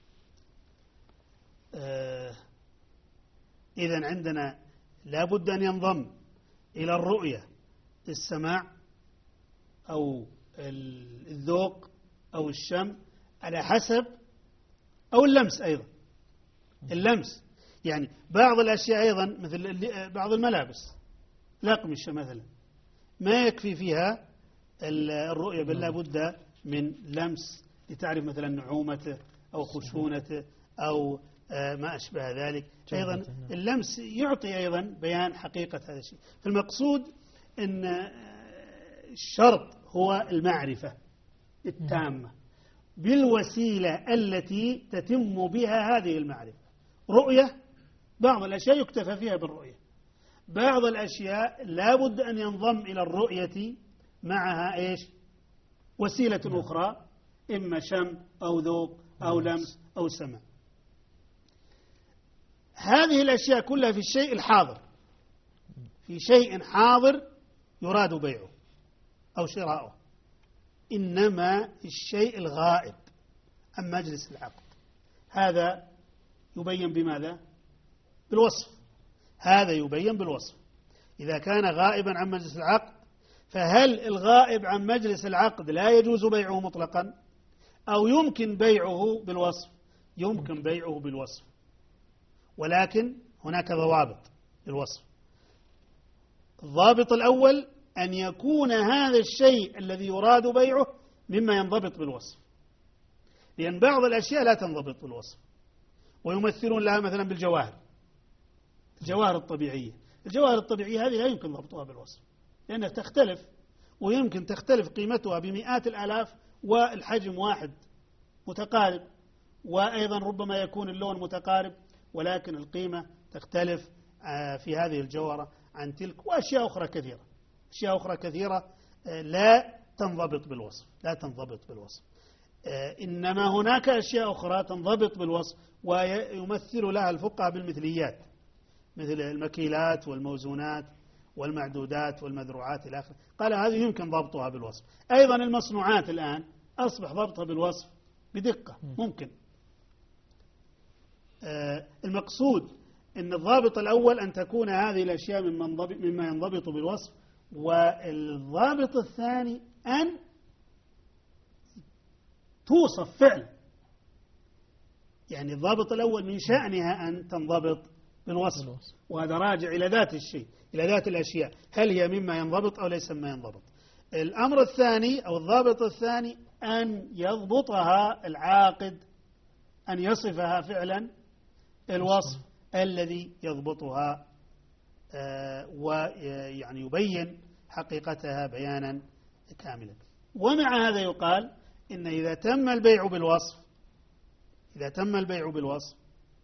إذن عندنا لا بد أن ينضم إلى الرؤية السماع أو الذوق أو الشم على حسب، أو اللمس أيضا، اللمس. يعني بعض الأشياء أيضا مثل بعض الملابس، الأقمشة مثلا ما يكفي فيها الرؤية، بل لا بد من لمس لتعرف مثلا نعومته أو خشونته أو ما أشبه ذلك. أيضا اللمس يعطي أيضا بيان حقيقة هذا الشيء. فالمقصود أن الشرط هو المعرفة التامة بالوسيلة التي تتم بها هذه المعرفة. رؤية، بعض الأشياء يكتفى فيها بالرؤية، بعض الأشياء لا بد أن ينضم إلى الرؤية معها إيش؟ وسيلة أخرى، إما شم أو ذوق أو لمس أو سمع. هذه الأشياء كلها في الشيء الحاضر، في شيء حاضر يراد بيعه أو شراؤه. إنما الشيء الغائب عن مجلس العقد هذا يبين بماذا؟ بالوصف. هذا يبين بالوصف. إذا كان غائبا عن مجلس العقد، فهل الغائب عن مجلس العقد لا يجوز بيعه مطلقا، أو يمكن بيعه بالوصف؟ يمكن بيعه بالوصف، ولكن هناك ضوابط للوصف. الضابط الأول أن يكون هذا الشيء الذي يراد بيعه مما ينضبط بالوصف، لأن بعض الأشياء لا تنضبط بالوصف، ويمثلون لها مثلا بالجواهر، الجواهر الطبيعية. الجواهر الطبيعية هذه لا يمكن ضبطها بالوصف، لأنها تختلف، ويمكن تختلف قيمتها بمئات الآلاف، والحجم واحد متقارب، وأيضا ربما يكون اللون متقارب، ولكن القيمة تختلف في هذه الجوهرة عن تلك، وأشياء أخرى كثيرة، أشياء أخرى كثيرة لا تنضبط بالوصف، لا تنضبط بالوصف. إنما هناك أشياء أخرى تنضبط بالوصف، ويمثل لها الفقهاء بالمثليات، مثل المكيلات والموزونات والمعدودات والمذروعات إلى آخره. قال هذه يمكن ضبطها بالوصف. أيضا المصنوعات الآن أصبح ضبطها بالوصف بدقة ممكن. المقصود أن الضابط الأول أن تكون هذه الأشياء مما ينضبط بالوصف، والضابط الثاني أن توصف فعلا. يعني الضابط الأول من شأنها أن تنضبط بالوصف، وهذا راجع إلى ذات الشيء، إلى ذات الأشياء، هل هي مما ينضبط أو ليس مما ينضبط. الأمر الثاني أو الضابط الثاني أن يضبطها العاقد، أن يصفها فعلا الوصف الذي يضبطها ويعني يبين حقيقتها بيانا كاملا. ومع هذا يقال إن إذا تم البيع بالوصف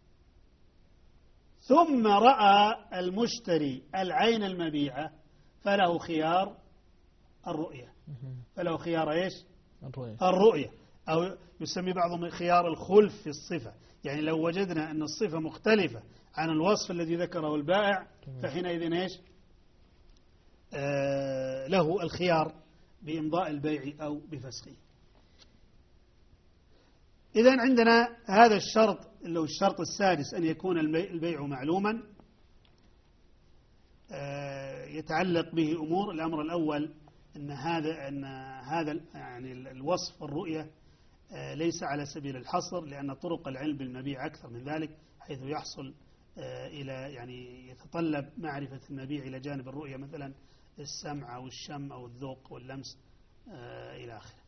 ثم رأى المشتري العين المبيعة فله خيار الرؤية. فله خيار إيش؟ الرؤية، أو يسمي بعضهم خيار الخلف في الصفة. يعني لو وجدنا أن الصفة مختلفة عن الوصف الذي ذكره البائع فحينئذ إيش؟ له الخيار بإمضاء البيع أو بفسخه. إذن عندنا هذا الشرط اللي هو الشرط السادس، أن يكون البيع معلوما. يتعلق به أمور. الأمر الأول أن هذا يعني الوصف والرؤية ليس على سبيل الحصر، لأن طرق العلم بالمبيع أكثر من ذلك، حيث يحصل إلى يعني يتطلب معرفة المبيع إلى جانب الرؤية، مثلا السمع أو الشم أو الذوق واللمس إلى آخره.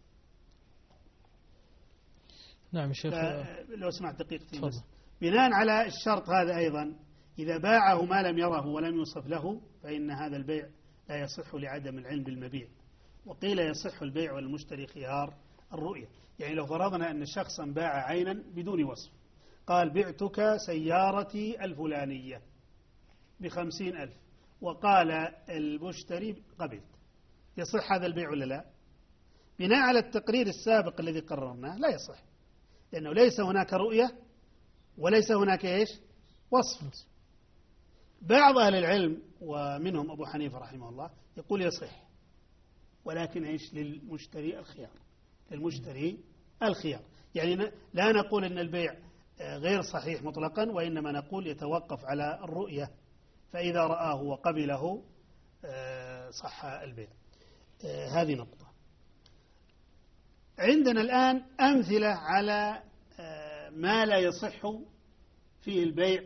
نعم شيخ. لو سمعت دقيقتين بس. بناء على الشرط هذا أيضا، إذا باعه ما لم يره ولم يوصف له فإن هذا البيع لا يصح لعدم العلم بالمبيع. وقيل يصح البيع والمشتري خيار الرؤية. يعني لو فرضنا أن شخصا باع عينا بدون وصف، قال بعتك سيارتي الفلانية ب50,000، وقال المشتري قبلت، يصح هذا البيع ولا لا؟ بناء على التقرير السابق الذي قررناه لا يصح، لأنه ليس هناك رؤية وليس هناك إيش؟ وصف. بعض أهل العلم ومنهم أبو حنيفة رحمه الله يقول يصح، ولكن إيش؟ للمشتري الخيار. يعني لا نقول أن البيع غير صحيح مطلقا، وإنما نقول يتوقف على الرؤية، فإذا رآه وقبله صح البيع. هذه نقطة. عندنا الآن أمثلة على ما لا يصح فيه البيع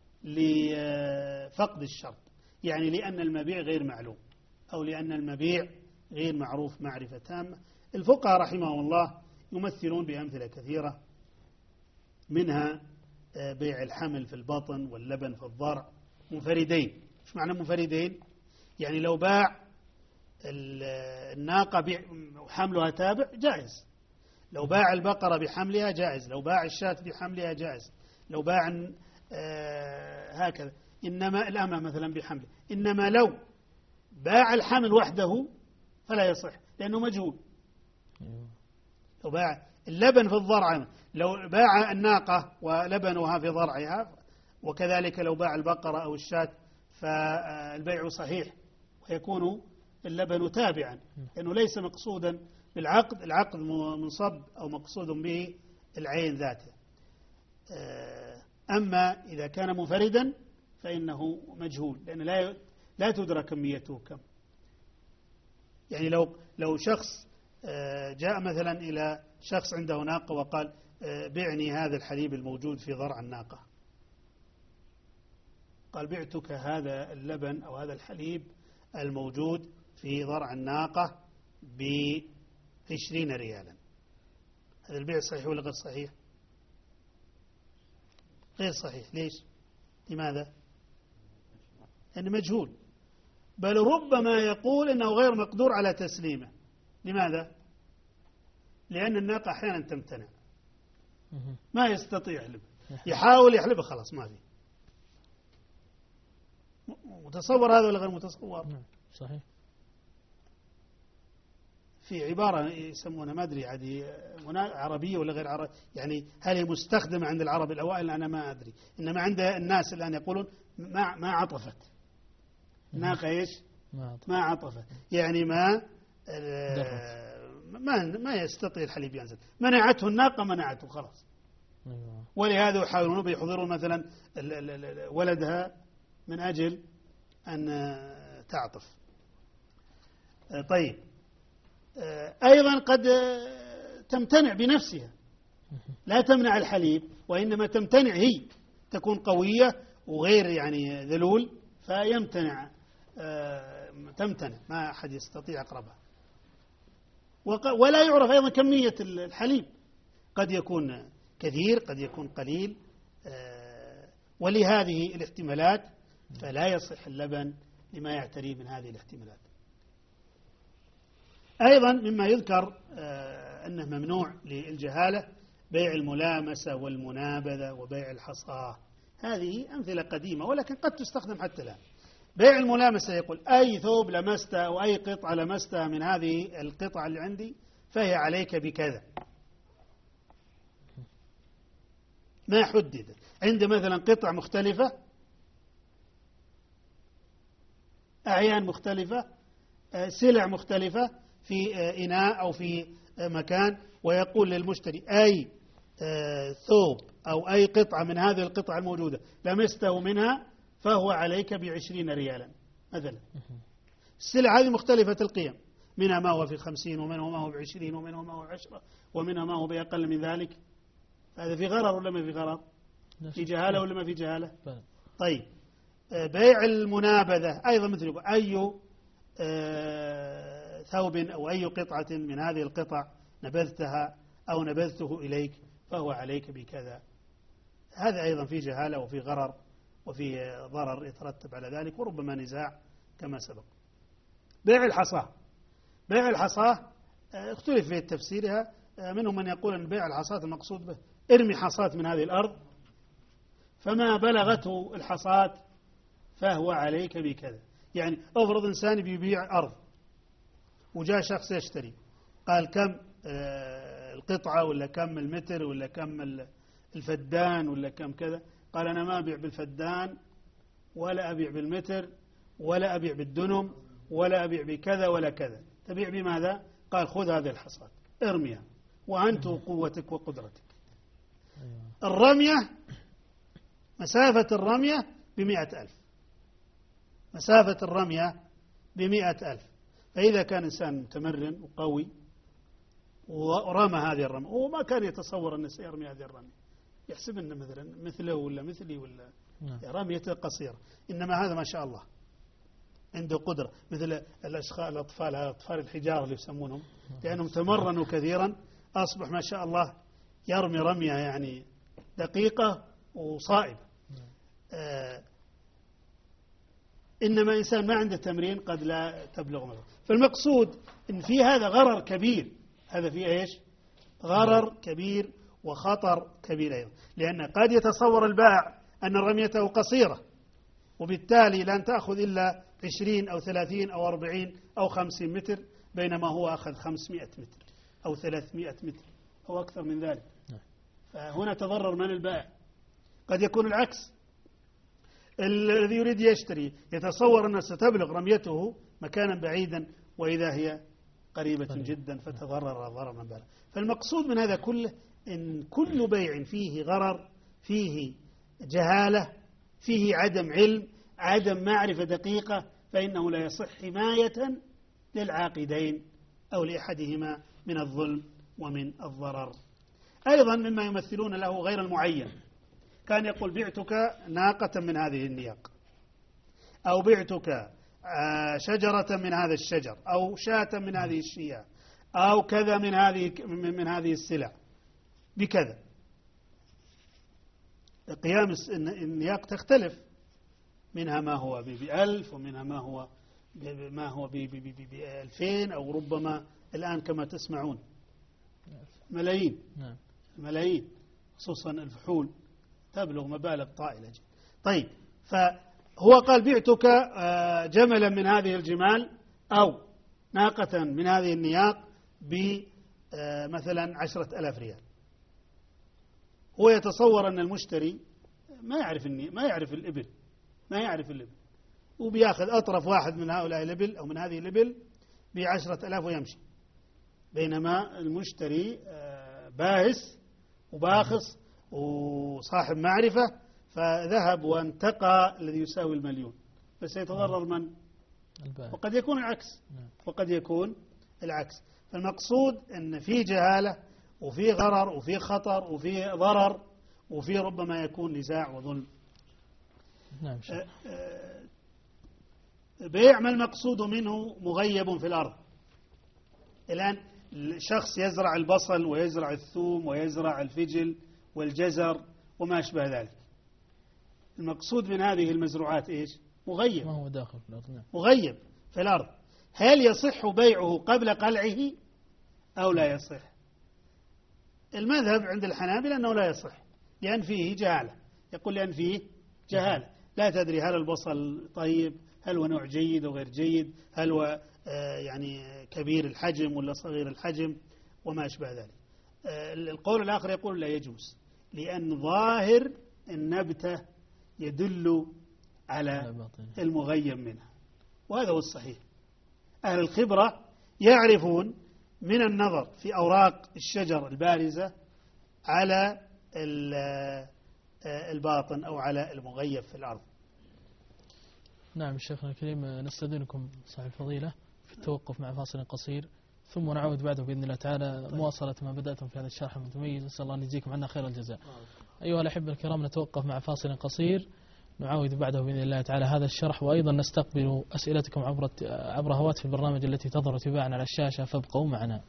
لفقد الشرط، يعني لأن المبيع غير معلوم أو لأن المبيع غير معروف معرفة تامة. الفقهاء رحمهم الله يمثلون بأمثلة كثيرة، منها بيع الحمل في البطن واللبن في الضرع منفردين. إيش معنى منفردين؟ يعني لو باع الناقة حملها تابع جائز، لو باع البقرة بحملها جائز، لو باع الشاة بحملها جائز، لو باع هكذا. إنما الأمة مثلا بحمله. إنما لو باع الحمل وحده فلا يصح لأنه مجهول. لو باع اللبن في الضرع، لو باع الناقة ولبنها في ضرعها، وكذلك لو باع البقرة أو الشاة فالبيع صحيح ويكون اللبن تابعا، لأنه ليس مقصودا بالعقد، العقد منصب أو مقصود به العين ذاته. أما إذا كان منفردا فإنه مجهول، لأن لا تدرك كميته كم. يعني لو شخص جاء مثلا إلى شخص عنده ناقة وقال بعني هذا الحليب الموجود في ضرع الناقة، قال بعتك هذا اللبن أو هذا الحليب الموجود في ضرع الناقة ب20 ريالا، هذا البيع صحيح ولا غير صحيح؟ غير صحيح. ليش؟ لماذا؟ لأنه مجهول، بل ربما يقول إنه غير مقدور على تسليمه. لماذا؟ لأن الناقة أحيانا تمتنع، ما يستطيع يحلب، يحاول يحلبها خلاص ما في. متصور هذا ولا غير متصور؟ صحيح. في عبارة يسمونها ما أدري عربية ولا غير عربية، يعني هل هي مستخدمة عند العرب الأوائل أنا ما أدري، إنما عند الناس الآن يقولون ما عطفت ناقة إيش؟ ما عطفت، يعني ما يستطيع الحليب ينزل، منعته الناقة منعته خلاص. ولهذا يحاولون بيحضرون مثلا ولدها من أجل أن تعطف. طيب أيضا قد تمتنع بنفسها، لا تمنع الحليب وإنما تمتنع، هي تكون قوية وغير يعني ذلول فيمتنع، تمتنع ما أحد يستطيع أقربها. ولا يعرف أيضا كمية الحليب، قد يكون كثير قد يكون قليل، ولهذه الاحتمالات فلا يصح اللبن لما يعتريه من هذه الاحتمالات. أيضا مما يذكر أنه ممنوع للجهالة بيع الملامسة والمنابذة وبيع الحصاة. هذه أمثلة قديمة ولكن قد تستخدم حتى الآن. بيع الملامسة يقول أي ثوب لمسته أو أي قطعة لمستها من هذه القطعة اللي عندي فهي عليك بكذا، ما حدد. عند مثلا قطع مختلفة، أعيان مختلفة، سلع مختلفة في إناء أو في مكان، ويقول للمشتري أي ثوب أو أي قطعة من هذه القطعة الموجودة لمسته منها فهو عليك ب20 ريالا مثلا. السلع هذه مختلفة القيم، منها ما هو في 50 ومنها ما هو ب20 ومنها ما هو ب10 ومنها ما هو بأقل من ذلك. هذا في غرر ولا ما في غرر؟ في جهالة ولا ما في جهالة؟ طيب بيع المنابذة أيضا مثل أي ثوب أو أي قطعة من هذه القطع نبذتها أو نبذته إليك فهو عليك بكذا. هذا أيضا في جهالة وفي غرر وفي ضرر يترتب على ذلك وربما نزاع كما سبق. بيع الحصاة، بيع الحصاة اختلف في تفسيرها. منهم من يقول أن بيع الحصاة المقصود به ارمي حصاة من هذه الأرض فما بلغته الحصاة فهو عليك بكذا. يعني افرض إنسان بيبيع أرض وجاء شخص يشتري، قال كم القطعة ولا كم المتر ولا كم الفدان ولا كم كذا، قال أنا ما أبيع بالفدان ولا أبيع بالمتر ولا أبيع بالدنم ولا أبيع بكذا ولا كذا، تبيع بماذا؟ قال خذ هذه الحصاة ارميها وأنت قوتك وقدرتك. الرمية مسافة الرمية ب100,000، مسافة الرمية ب100,000. فإذا كان إنسان متمرن وقوي ورمى هذه الرمية وما كان يتصور أنه سيرمي هذه الرمية، يحسب أنه مثلا مثله ولا مثلي ولا رمية قصيرة، إنما هذا ما شاء الله عنده قدرة مثل الأطفال الحجار اللي يسمونهم، لأنهم تمرنوا كثيرا أصبح ما شاء الله يرمي رمية يعني دقيقة وصائبة. إنما إنسان ما عنده تمرين قد لا تبلغ مثلا. فالمقصود إن في هذا غرر كبير، هذا فيه إيش؟ غرر كبير وخطر كبير أيضا، لأن قد يتصور البائع أن رميته قصيرة وبالتالي لن تأخذ إلا 20 أو 30 أو 40 أو 50 متر، بينما هو أخذ 500 متر أو 300 متر أو أكثر من ذلك. فهنا تضرر من البائع. قد يكون العكس، الذي يريد يشتري يتصور أنه ستبلغ رميته مكانا بعيدا وإذا هي قريبة جدا فتضرر ضررا بالغا. فالمقصود من هذا كله إن كل بيع فيه غرر، فيه جهالة، فيه عدم علم، عدم معرفة دقيقة، فإنه لا يصح حماية للعاقدين أو لأحدهما من الظلم ومن الضرر. أيضا مما يمثلون له غير المعين، كان يقول بعتك ناقة من هذه النياق، أو بعتك شجرة من هذا الشجر، أو شاة من هذه الشياه، أو كذا من هذه السلع بكذا. قيام النياق تختلف، منها ما هو ب1000 ومنها ما هو ب2000 أو ربما الآن كما تسمعون ملايين، ملايين، خصوصا الفحول تبلغ مبالغ طائلة جدا. طيب فهو قال بعتك جملا من هذه الجمال أو ناقة من هذه النياق بمثلا 10,000 ريال. هو يتصور أن المشتري ما يعرف الإبل، ما يعرف الإبل، وبياخذ أطرف واحد من هؤلاء الإبل أو من هذه الإبل ب10,000 ويمشي. بينما المشتري باهس وباخص وصاحب معرفة، فذهب وانتقى الذي يساوي المليون، بس يتضرر من؟ وقد يكون العكس، وقد يكون العكس. فالمقصود أن في جهالة وفي غرر وفي خطر وفي ضرر وفي ربما يكون نزاع وظلم. نعم. بيع ما المقصود منه مغيب في الأرض. الآن شخص يزرع البصل ويزرع الثوم ويزرع الفجل والجزر وما أشبه ذلك، المقصود من هذه المزروعات إيش؟ مغيب، ما هو داخل في الأرض. مغيب في الأرض. هل يصح بيعه قبل قلعه أو لا يصح؟ المذهب عند الحنابلة أنه لا يصح، لأن فيه جهالة. يقول لأن فيه جهالة، لا تدري هل البصل طيب، هل هو نوع جيد أو غير جيد، هل هو يعني كبير الحجم ولا صغير الحجم وما أشبه ذلك. القول الآخر يقول لا يجوز، لأن ظاهر النبتة يدل على المغيب منها، وهذا هو الصحيح. أهل الخبرة يعرفون من النظر في أوراق الشجر البارزة على الباطن أو على المغيب في الأرض. نعم شيخنا الكريم، نستأذنكم صاحب الفضيلة في التوقف مع فاصل قصير، ثم نعود بعده بإذن الله تعالى مواصلة ما بدأتم في هذا الشرح المتميز. نسأل الله أن يجزيكم عنا خير الجزاء. أيها الأحبة الكرام، نتوقف مع فاصل قصير، نعود بعده بإذن الله تعالى هذا الشرح، وأيضا نستقبل أسئلتكم عبر هواتف البرنامج التي تظهر تباعا على الشاشة، فابقوا معنا.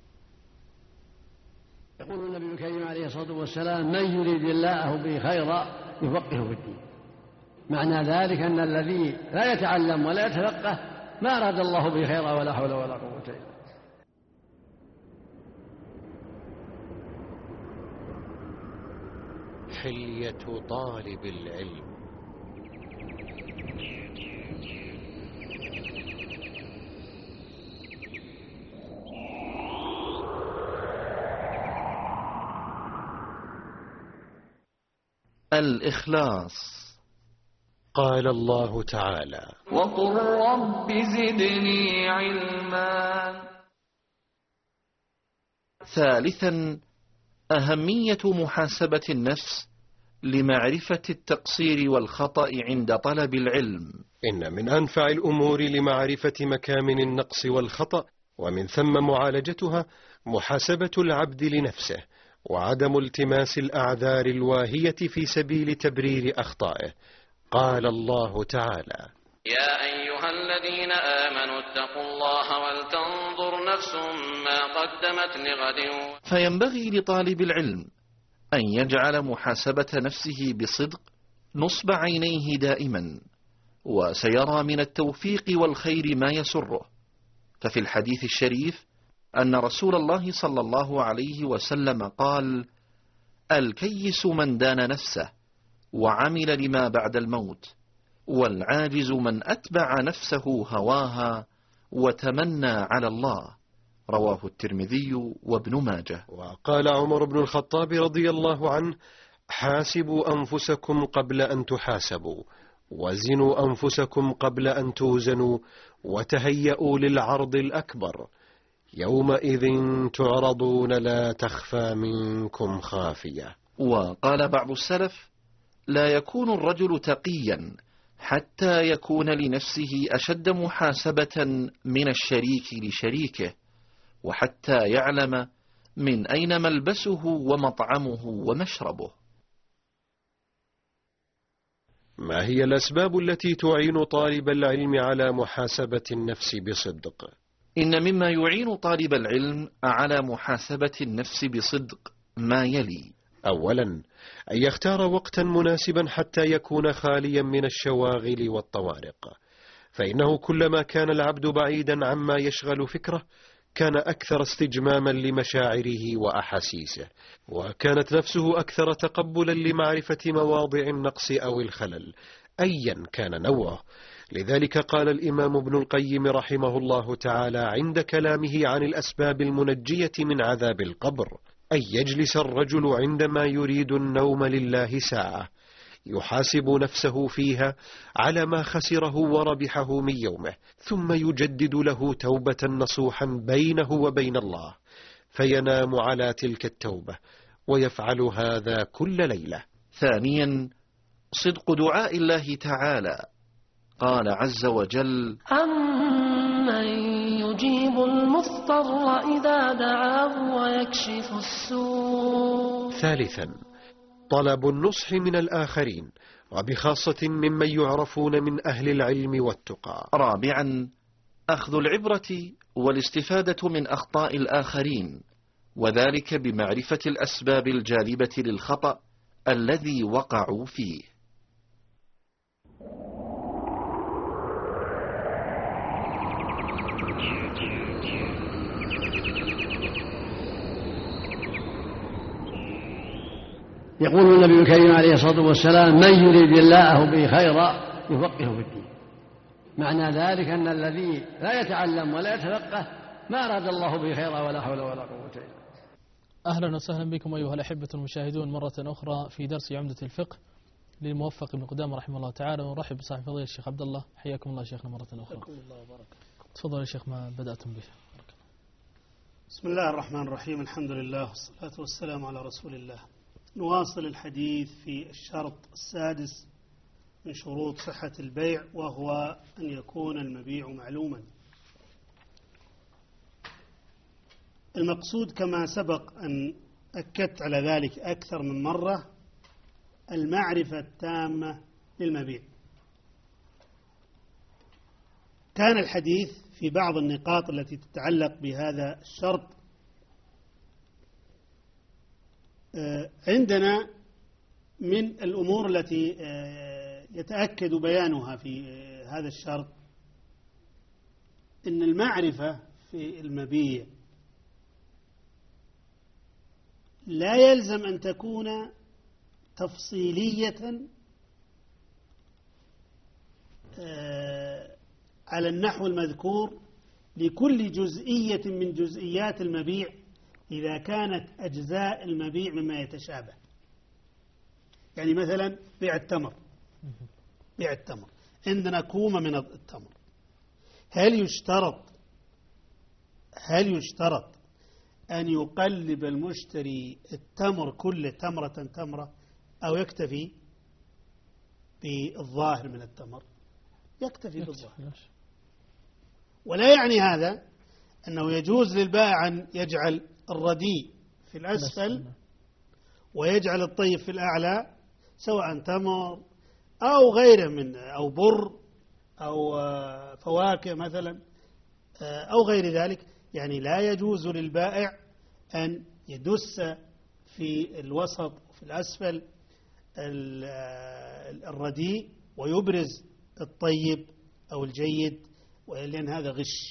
يقول النبي الكريم عليه الصلاة والسلام: من يريد الله به خيرا يفقهه في الدين. معنى ذلك أن الذي لا يتعلم ولا يتفقه ما أراد الله به خيرا، ولا حول ولا قوة إلا بالله. حلية طالب العلم. الإخلاص. قال الله تعالى: وقل رب زدني علما. ثالثا، أهمية محاسبة النفس لمعرفة التقصير والخطأ عند طلب العلم. إن من أنفع الأمور لمعرفة مكامن النقص والخطأ ومن ثم معالجتها محاسبة العبد لنفسه، وعدم التماس الأعذار الواهية في سبيل تبرير أخطائه. قال الله تعالى: يا أيها الذين آمنوا اتقوا الله ولتنظر نفس ما قدمت لغد. فينبغي لطالب العلم أن يجعل محاسبة نفسه بصدق نصب عينيه دائما، وسيرى من التوفيق والخير ما يسره. ففي الحديث الشريف أن رسول الله صلى الله عليه وسلم قال: الكيس من دان نفسه وعمل لما بعد الموت، والعاجز من أتبع نفسه هواها وتمنى على الله. رواه الترمذي وابن ماجه. وقال عمر بن الخطاب رضي الله عنه: حاسبوا أنفسكم قبل أن تحاسبوا، وزنوا أنفسكم قبل أن توزنوا، وتهيئوا للعرض الأكبر، يومئذ تعرضون لا تخفى منكم خافية. وقال بعض السلف: لا يكون الرجل تقيا حتى يكون لنفسه أشد محاسبة من الشريك لشريكه، وحتى يعلم من أين ملبسه ومطعمه ومشربه. ما هي الأسباب التي تعين طالب العلم على محاسبة النفس بصدق؟ إن مما يعين طالب العلم على محاسبة النفس بصدق ما يلي: أولا، أن يختار وقتا مناسبا حتى يكون خاليا من الشواغل والطوارق، فإنه كلما كان العبد بعيدا عما يشغل فكره كان أكثر استجماما لمشاعره وأحاسيسه، وكانت نفسه أكثر تقبلا لمعرفة مواضع النقص أو الخلل أيا كان نوعه. لذلك قال الإمام ابن القيم رحمه الله تعالى عند كلامه عن الأسباب المنجية من عذاب القبر: أن يجلس الرجل عندما يريد النوم لله ساعة، يحاسب نفسه فيها على ما خسره وربحه من يومه، ثم يجدد له توبة نصوحا بينه وبين الله، فينام على تلك التوبة، ويفعل هذا كل ليلة. ثانيا، صدق دعاء الله تعالى. قال عز وجل: أمن يجيب المضطر إذا دعاه ويكشف السوء. ثالثا، طلب النصح من الآخرين، وبخاصة ممن يعرفون من أهل العلم والتقى. رابعا، أخذ العبرة والاستفادة من أخطاء الآخرين، وذلك بمعرفة الأسباب الجالبة للخطأ الذي وقعوا فيه. يقول النبي الكريم عليه الصلاة والسلام: من يريد الله به خيرا يفقهه في الدين. معنى ذلك أن الذي لا يتعلم ولا يتفقه ما أراد الله به خيرا ولا حول ولا قوة إلا بالله. أهلا وسهلا بكم أيها الأحبة المشاهدون مرة أخرى في درس عمدة الفقه للموفق بن قدامة رحمه الله تعالى، ونرحب بصاحب فضيلة الشيخ عبد الله. حياكم الله شيخنا مرة أخرى. تفضل يا شيخ، ما بدأتم به. بسم الله الرحمن الرحيم، الحمد لله والصلاة والسلام على رسول الله. نواصل الحديث في الشرط السادس من شروط صحة البيع، وهو أن يكون المبيع معلوما. المقصود كما سبق أن أكدت على ذلك أكثر من مرة المعرفة التامة للمبيع. كان الحديث في بعض النقاط التي تتعلق بهذا الشرط. عندنا من الأمور التي يتأكد بيانها في هذا الشرط إن المعرفة في المبيع لا يلزم أن تكون تفصيلية على النحو المذكور لكل جزئية من جزئيات المبيع إذا كانت أجزاء المبيع مما يتشابه. يعني مثلا بيع التمر، عندنا كومة من التمر، هل يشترط أن يقلب المشتري التمر كله تمرة أو يكتفي بالظاهر من التمر؟ يكتفي بالظاهر. ولا يعني هذا أنه يجوز للبائع أن يجعل الرديء في الأسفل ويجعل الطيب في الأعلى، سواء تمر أو غيره من أو بر أو فواكه مثلا أو غير ذلك. يعني لا يجوز للبائع أن يدس في الوسط وفي الأسفل الرديء ويبرز الطيب أو الجيد، لأن هذا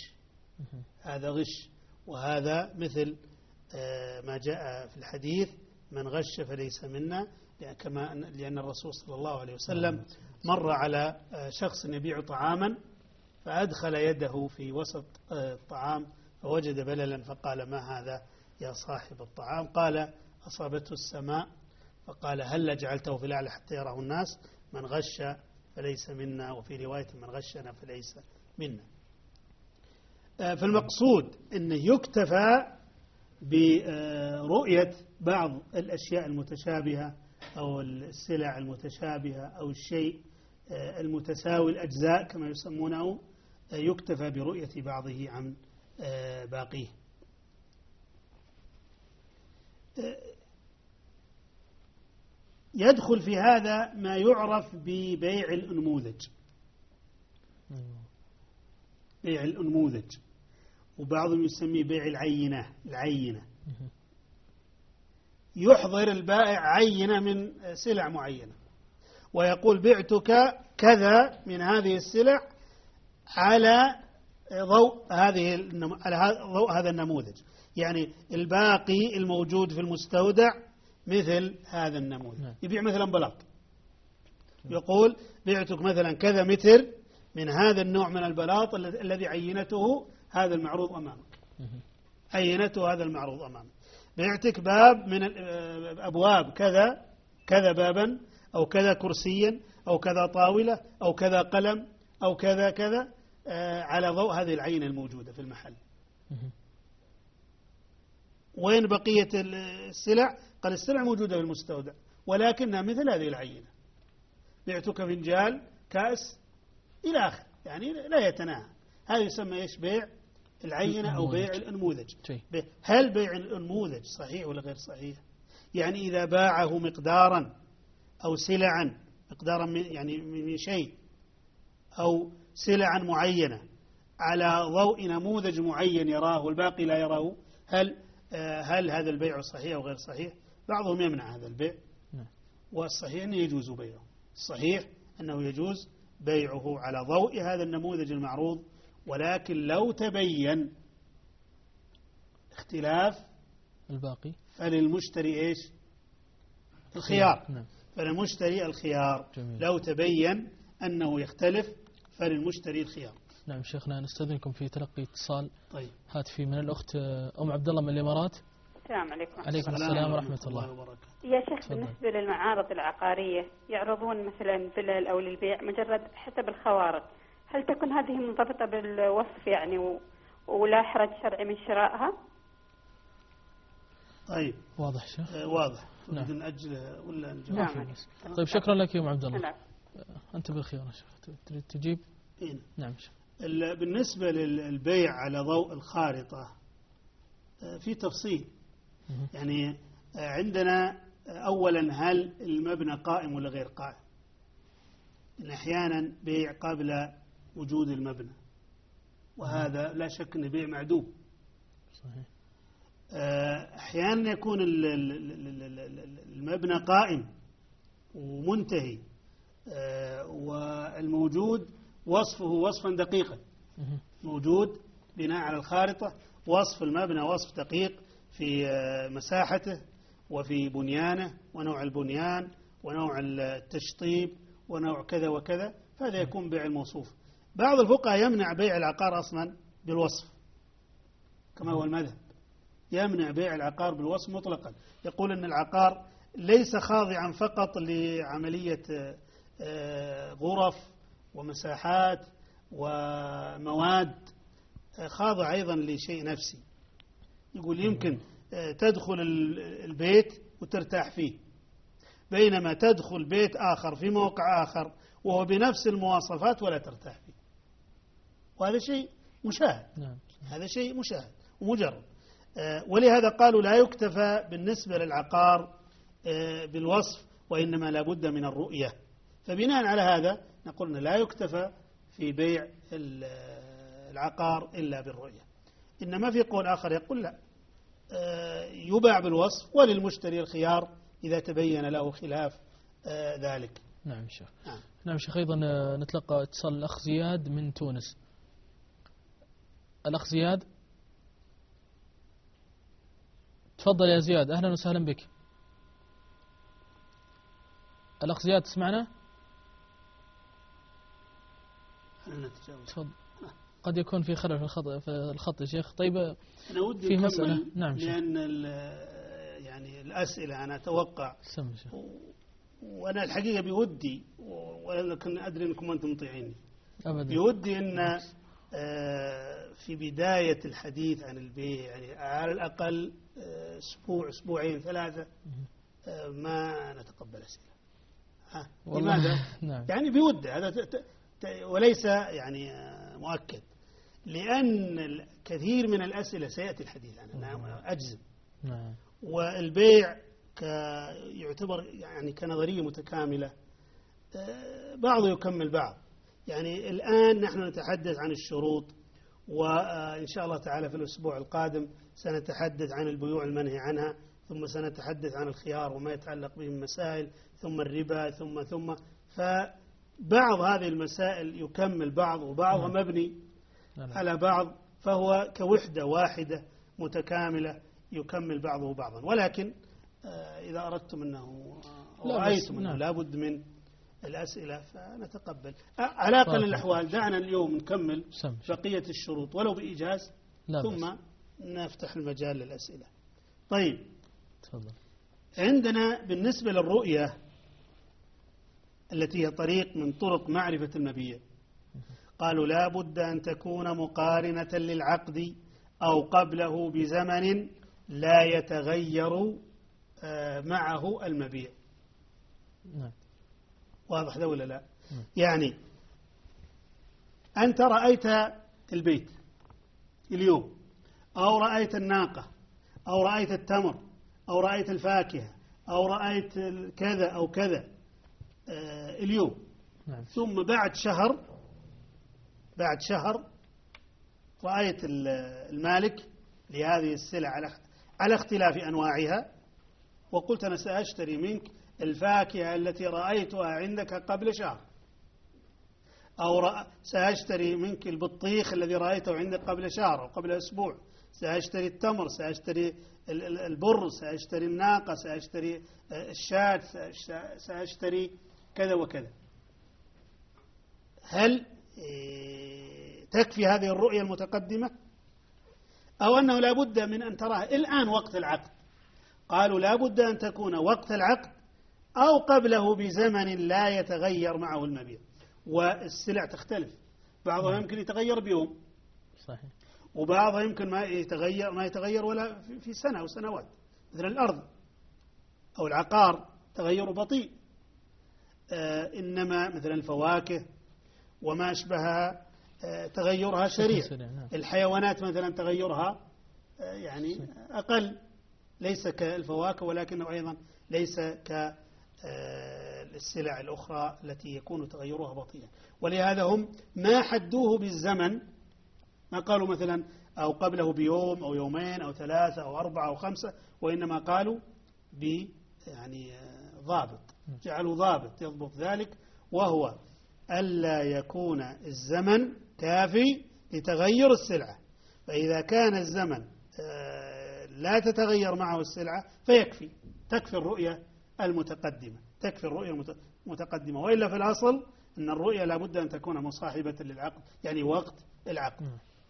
غش، وهذا مثل ما جاء في الحديث: من غش فليس منا، لأن الرسول صلى الله عليه وسلم مر على شخص يبيع طعاما فأدخل يده في وسط الطعام فوجد بللا، فقال: ما هذا يا صاحب الطعام؟ قال: أصابته السماء. فقال: هل جعلته في الأعلى حتى يراه الناس؟ من غش فليس منا، وفي رواية: من غشنا فليس منا. فالمقصود أنه يكتفى برؤية بعض الأشياء المتشابهة أو السلع المتشابهة أو الشيء المتساوي الأجزاء كما يسمونه، يكتفى برؤية بعضه عن باقيه. يدخل في هذا ما يعرف ببيع الأنموذج. بيع الأنموذج، وبعضهم يسميه بيع العينة. يحضر البائع عينة من سلع معينة ويقول: بعتك كذا من هذه السلع على ضوء هذا النموذج. يعني الباقي الموجود في المستودع مثل هذا النموذج. يبيع مثلا بلاط، يقول: بعتك مثلا كذا متر من هذا النوع من البلاط الذي عينته هذا المعروض أمامك. بعتك باب من أبواب كذا بابا أو كذا كرسيا أو كذا طاولة أو كذا قلم أو كذا كذا على ضوء هذه العينة الموجودة في المحل. وين بقية السلع؟ قال السلع موجودة في المستودع ولكنها مثل هذه العينة. بعتك فنجال كأس إلى آخر، يعني لا يتناهى. هذا يسمى إيش؟ بيع العينة أو بيع الأنموذج. هل بيع الأنموذج صحيح ولا غير صحيح؟ يعني إذا باعه مقدارا أو سلعا، مقدارا من شيء أو سلعا معينة على ضوء نموذج معين يراه والباقي لا يراه، هل هذا البيع صحيح أو غير صحيح؟ بعضهم يمنع هذا البيع، والصحيح أنه يجوز بيعه. الصحيح أنه يجوز بيعه على ضوء هذا النموذج المعروض، ولكن لو تبين اختلاف الباقي فللمشتري إيش؟ الخيار. فللمشتري الخيار. لو تبين أنه يختلف فللمشتري الخيار. نعم شيخنا، نستأذنكم في تلقي اتصال طيب هاتفي من الأخت أم عبد الله من الإمارات. السلام عليكم. عليكم السلام ورحمة الله وبركاته. يا شيخ، بالنسبة للمعارض العقارية يعرضون مثلا فلل أو للبيع مجرد حسب الخوارق، هل تكون هذه مرتبطة بالوصف يعني ولا حرج شرعي من شرائها؟ طيب واضح شيخ؟ واضح. نعم. نأجلها ولا نجاوب؟ نعم. طيب شكرا لك يا أم عبد الله. نعم. أنت بالخير يا شيخ، تريد تجيب؟ نعم شيخ. بالنسبة للبيع على ضوء الخارطة في تفصيل. يعني عندنا أولا هل المبنى قائم ولا غير قائم؟ إن أحيانا بيع قبل وجود المبنى، وهذا لا شك أنه بيع معدوم. صحيح. أحيانا يكون المبنى قائم ومنتهي، والموجود وصفه وصفا دقيقا، موجود بناء على الخارطة وصف المبنى وصف دقيق في مساحته وفي بنيانه ونوع البنيان ونوع التشطيب ونوع كذا وكذا، فهذا يكون بيع الموصوف. بعض الفقهاء يمنع بيع العقار أصلا بالوصف كما هو المذهب، يمنع بيع العقار بالوصف مطلقا. يقول أن العقار ليس خاضعا فقط لعملية غرف ومساحات ومواد، خاضع أيضا لشيء نفسي. يقول يمكن تدخل البيت وترتاح فيه، بينما تدخل بيت آخر في موقع آخر وهو بنفس المواصفات ولا ترتاح فيه، وهذا شيء مشاهد. هذا شيء مشاهد ومجرد. ولهذا قالوا لا يكتفى بالنسبة للعقار بالوصف، وإنما لا بد من الرؤية. فبناء على هذا نقول لا يكتفى في بيع العقار إلا بالرؤية. إنما في قول آخر يقول لا، يباع بالوصف وللمشتري الخيار إذا تبين له خلاف ذلك. نعم شيخ. نعم شيخ. أيضا نتلقى اتصال الأخ زياد من تونس. الأخ زياد، تفضل يا زياد، أهلا وسهلا بك. الأخ زياد تسمعنا؟ تفضل. قد يكون في خلل في الخط يا شيخ. طيب أنا ودي في مسألة. نعم لأن يعني الأسئلة أنا أتوقع، وأنا الحقيقة بودي، ولكن أدري أنكم أنتم مطيعيني، بودي أن في بداية الحديث عن البيع يعني على الأقل أسبوع أسبوعين ثلاثة ما نتقبل أسئلة. لماذا؟ نعم. يعني بودي هذا وليس يعني مؤكد، لأن كثير من الأسئلة سيأتي الحديث عنها، أنا أجزم. نعم. والبيع يعتبر يعني كنظرية متكاملة، بعض يكمل بعض. يعني الآن نحن نتحدث عن الشروط، وإن شاء الله تعالى في الأسبوع القادم سنتحدث عن البيوع المنهي عنها، ثم سنتحدث عن الخيار وما يتعلق به من مسائل، ثم الربا، ثم فبعض هذه المسائل يكمل بعض، وبعضها مبني على بعض، فهو كوحدة واحدة متكاملة يكمل بعضه بعضا. ولكن إذا أردتم أنه رأيتم أنه لابد من الأسئلة فنتقبل. على أقل الأحوال دعنا اليوم نكمل بقية الشروط ولو بإيجاز، ثم نفتح المجال للأسئلة. طيب، تفضل. عندنا بالنسبة للرؤية التي هي طريق من طرق معرفة المبيع. قالوا لا بد أن تكون مقارنة للعقد أو قبله بزمن لا يتغير معه المبيع. واضح ده ولا لا؟ يعني أنت رأيت البيت اليوم، أو رأيت الناقة، أو رأيت التمر، أو رأيت الفاكهة، أو رأيت كذا أو كذا اليوم. ثم بعد شهر رأيت المالك لهذه السلع على اختلاف أنواعها، وقلت أنا سأشتري منك الفاكهة التي رأيتها عندك قبل شهر، أو سأشتري منك البطيخ الذي رأيته عندك قبل شهر أو قبل أسبوع، سأشتري التمر، سأشتري البر، سأشتري الناقة، سأشتري الشاة، سأشتري كذا وكذا. هل تكفي هذه الرؤية المتقدمة، أو أنه لا بد من أن تراها الآن وقت العقد؟ قالوا لا بد أن تكون وقت العقد أو قبله بزمن لا يتغير معه المبيع. والسلع تختلف، بعضها يمكن يتغير بيوم، صحيح، وبعضها يمكن ما يتغير ولا في سنة أو سنوات، مثل الأرض أو العقار تغير بطيء. إنما مثل الفواكه وما أشبهها تغيرها سريع. الحيوانات مثلا تغيرها يعني أقل، ليس كالفواكه، ولكنه أيضا ليس كالسلع الأخرى التي يكون تغيرها بطيئا. ولهذا هم ما حدوه بالزمن، ما قالوا مثلا أو قبله بيوم أو يومين أو 3 أو 4 أو 5، وإنما قالوا يعني ضابط، جعلوا ضابط يضبط ذلك، وهو ألا يكون الزمن كافي لتغير السلعة. فإذا كان الزمن لا تتغير معه السلعة تكفي الرؤية المتقدمة، وإلا في الأصل أن الرؤية لابد أن تكون مصاحبة للعقد، يعني وقت العقد.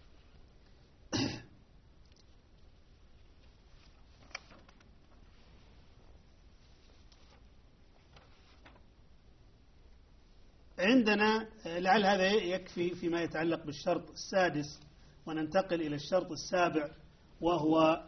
عندنا لعل هذا يكفي فيما يتعلق بالشرط السادس، وننتقل إلى الشرط السابع، وهو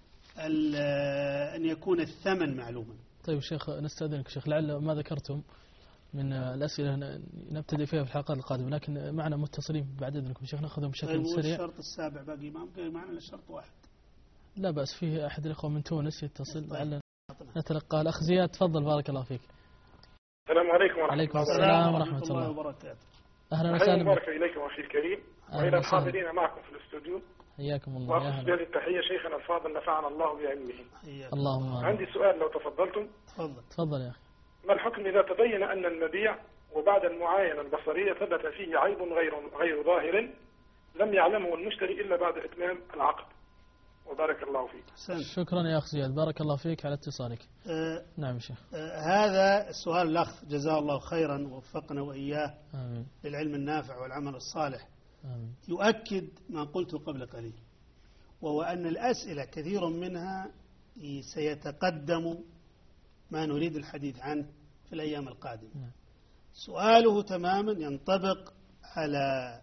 أن يكون الثمن معلوما. طيب شيخ، نستأذنك شيخ، لعل ما ذكرتم من الأسئلة نبتدئ فيها في الحلقات القادمة، لكن معنا متصلين بعد إذنكم شيخ نأخذهم بشكل سريع. الشرط السابع باقي معنا الشرط واحد. لا بأس، فيه أحد الأخوة من تونس يتصل، لعل نتلقى. الأخ زياد تفضل، بارك الله فيك. السلام عليكم ورحمة الله. عليكم السلام ورحمة الله وبركاته. أهلا وسهلا. مبارك إليكم أخي الكريم وإلى الحاضرين معكم في الاستوديو. حياكم الله. وأخص التحية شيخنا الفاضل، نفعنا الله بعلمه. اللهم. عندي سؤال لو تفضلتم. تفضل يا أخي. ما الحكم إذا تبين أن المبيع وبعد المعاينة البصرية ثبت فيه عيب غير ظاهر لم يعلمه المشتري إلا بعد إتمام العقد؟ وبارك الله فيك. شكرا يا أخ زياد، بارك الله فيك على اتصالك. نعم شيخ. هذا السؤال الأخ جزاه الله خيرا ووفقنا وإياه آمين. للعلم النافع والعمل الصالح. آمين. يؤكد ما قلت قبل قليل، وهو أن الأسئلة كثير منها سيتقدم ما نريد الحديث عنه في الأيام القادمة. سؤاله تماما ينطبق على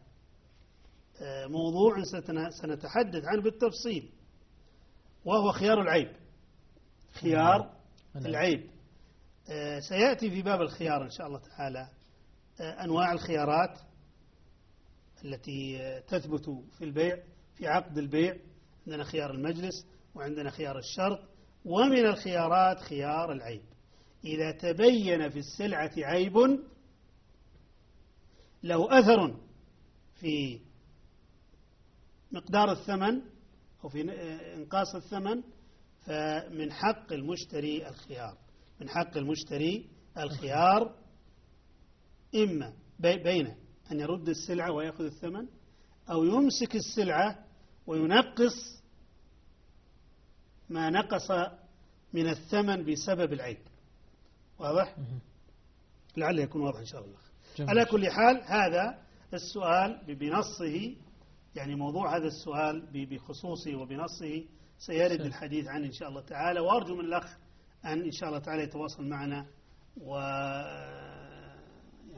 موضوع سنتحدث عنه بالتفصيل، وهو خيار العيب. خيار العيب سيأتي في باب الخيار إن شاء الله تعالى أنواع الخيارات التي تثبت في البيع، في عقد البيع. عندنا خيار المجلس، وعندنا خيار الشرط، ومن الخيارات خيار العيب. إذا تبين في السلعة عيب له أثر في مقدار الثمن أو في إنقاص الثمن، فمن حق المشتري الخيار. من حق المشتري الخيار إما بين أن يرد السلعة ويأخذ الثمن، أو يمسك السلعة وينقص ما نقص من الثمن بسبب العيب. واضح؟ لعل يكون واضح إن شاء الله. على كل حال هذا السؤال بنصه، يعني موضوع هذا السؤال بخصوصه وبنصه سيرد الحديث عنه إن شاء الله تعالى، وأرجو من الأخ أن شاء الله تعالى يتواصل معنا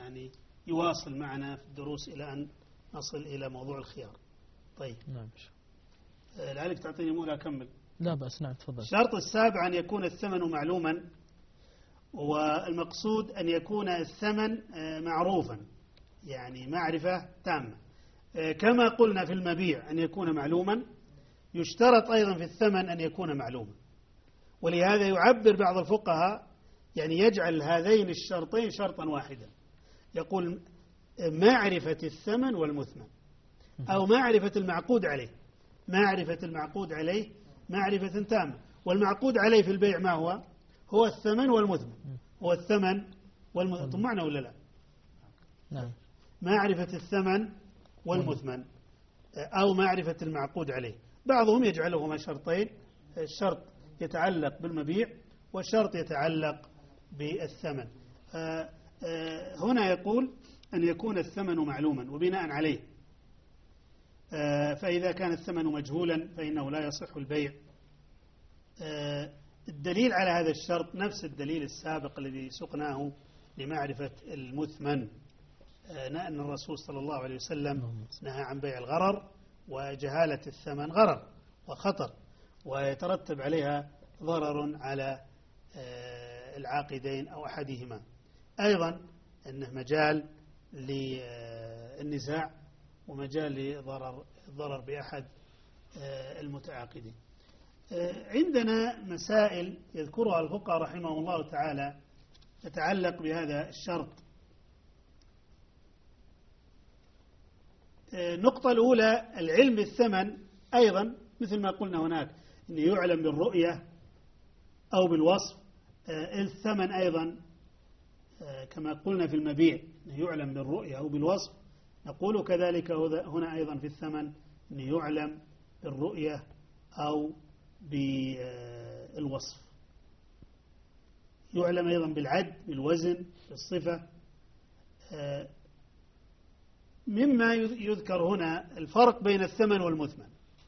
يعني يواصل معنا في الدروس إلى أن نصل إلى موضوع الخيار. طيب نعم. لعلك تعطيني مولى أكمل. لا بأس. نعم تفضل. الشرط السابع أن يكون الثمن معلوما، والمقصود أن يكون الثمن معروفا، يعني معرفة تامة. كما قلنا في المبيع أن يكون معلوما، يشترط أيضا في الثمن أن يكون معلوما. ولهذا يعبر بعض الفقهاء، يعني يجعل هذين الشرطين شرطا واحدا، يقول معرفة الثمن والمثمن، أو معرفة المعقود عليه. معرفة المعقود عليه معرفة تامة، والمعقود عليه في البيع ما هو؟ هو الثمن والمثمن. هو الثمن والمثمن. طمعنا ولا لا؟ نعم. معرفة الثمن والمثمن أو معرفة المعقود عليه. بعضهم يجعلهما شرطين، الشرط يتعلق بالمبيع والشرط يتعلق بالثمن. هنا يقول أن يكون الثمن معلوما وبناء عليه، فإذا كان الثمن مجهولا فإنه لا يصح البيع. الدليل على هذا الشرط نفس الدليل السابق الذي سقناه لمعرفة المثمن، أن الرسول صلى الله عليه وسلم نهى عن بيع الغرر، وجهالة الثمن غرر وخطر، ويترتب عليها ضرر على العاقدين أو أحدهما. أيضا أنه مجال للنزاع ومجال للضرر بأحد المتعاقدين. عندنا مسائل يذكرها الفقهاء رحمه الله تعالى تتعلق بهذا الشرط. النقطة الأولى العلم بالثمن، أيضا مثل ما قلنا هناك أنه يعلم بالرؤية أو بالوصف. الثمن أيضا كما قلنا في المبيع أنه يعلم بالرؤية أو بالوصف، نقول كذلك هنا أيضا في الثمن أنه يعلم بالرؤية أو بالوصف. يعلم أيضا بالعد، بالوزن، بالصفة. مما يذكر هنا الفرق بين الثمن والمثمن.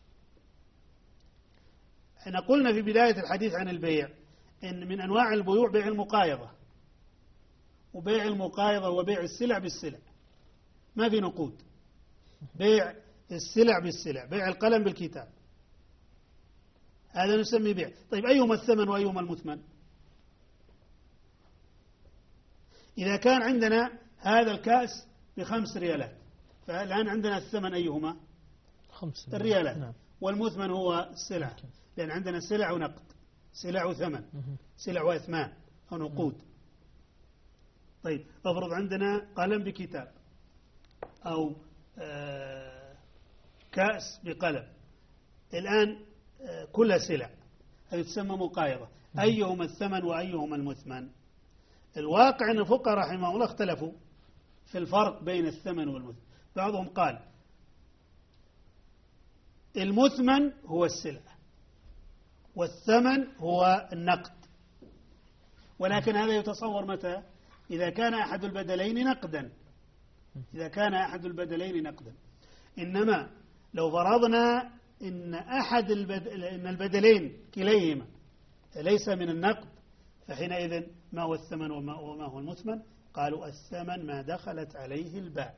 احنا قلنا في بداية الحديث عن البيع إن من أنواع البيوع بيع المقايضة، وبيع المقايضة هو بيع السلع بالسلع، ما في نقود. بيع السلع بالسلع، بيع القلم بالكتاب، هذا نسمي بيع. طيب أيهما الثمن وأيهما المثمن؟ إذا كان عندنا هذا الكأس ب5 ريالات، فالآن عندنا الثمن أيهما؟ 5 الريالات. نعم. والمثمن هو السلع، لأن عندنا سلع ونقد، سلع وثمن، سلع وإثمان أو نقود. طيب افرض عندنا قلم بكتاب أو كأس بقلم، الآن كلها سلع، هذه تسمى مقايضة. أيهما الثمن وأيهما المثمن؟ الواقع أن الفقهاء رحمه الله اختلفوا في الفرق بين الثمن والمثمن. بعضهم قال المثمن هو السلع والثمن هو النقد، ولكن هذا يتصور متى؟ إذا كان أحد البدلين نقدا. إذا كان أحد البدلين نقدا. إنما لو فرضنا إن إن البدلين كليهما ليس من النقد، فحينئذ ما هو الثمن وما هو المثمن؟ قالوا الثمن ما دخلت عليه الباء.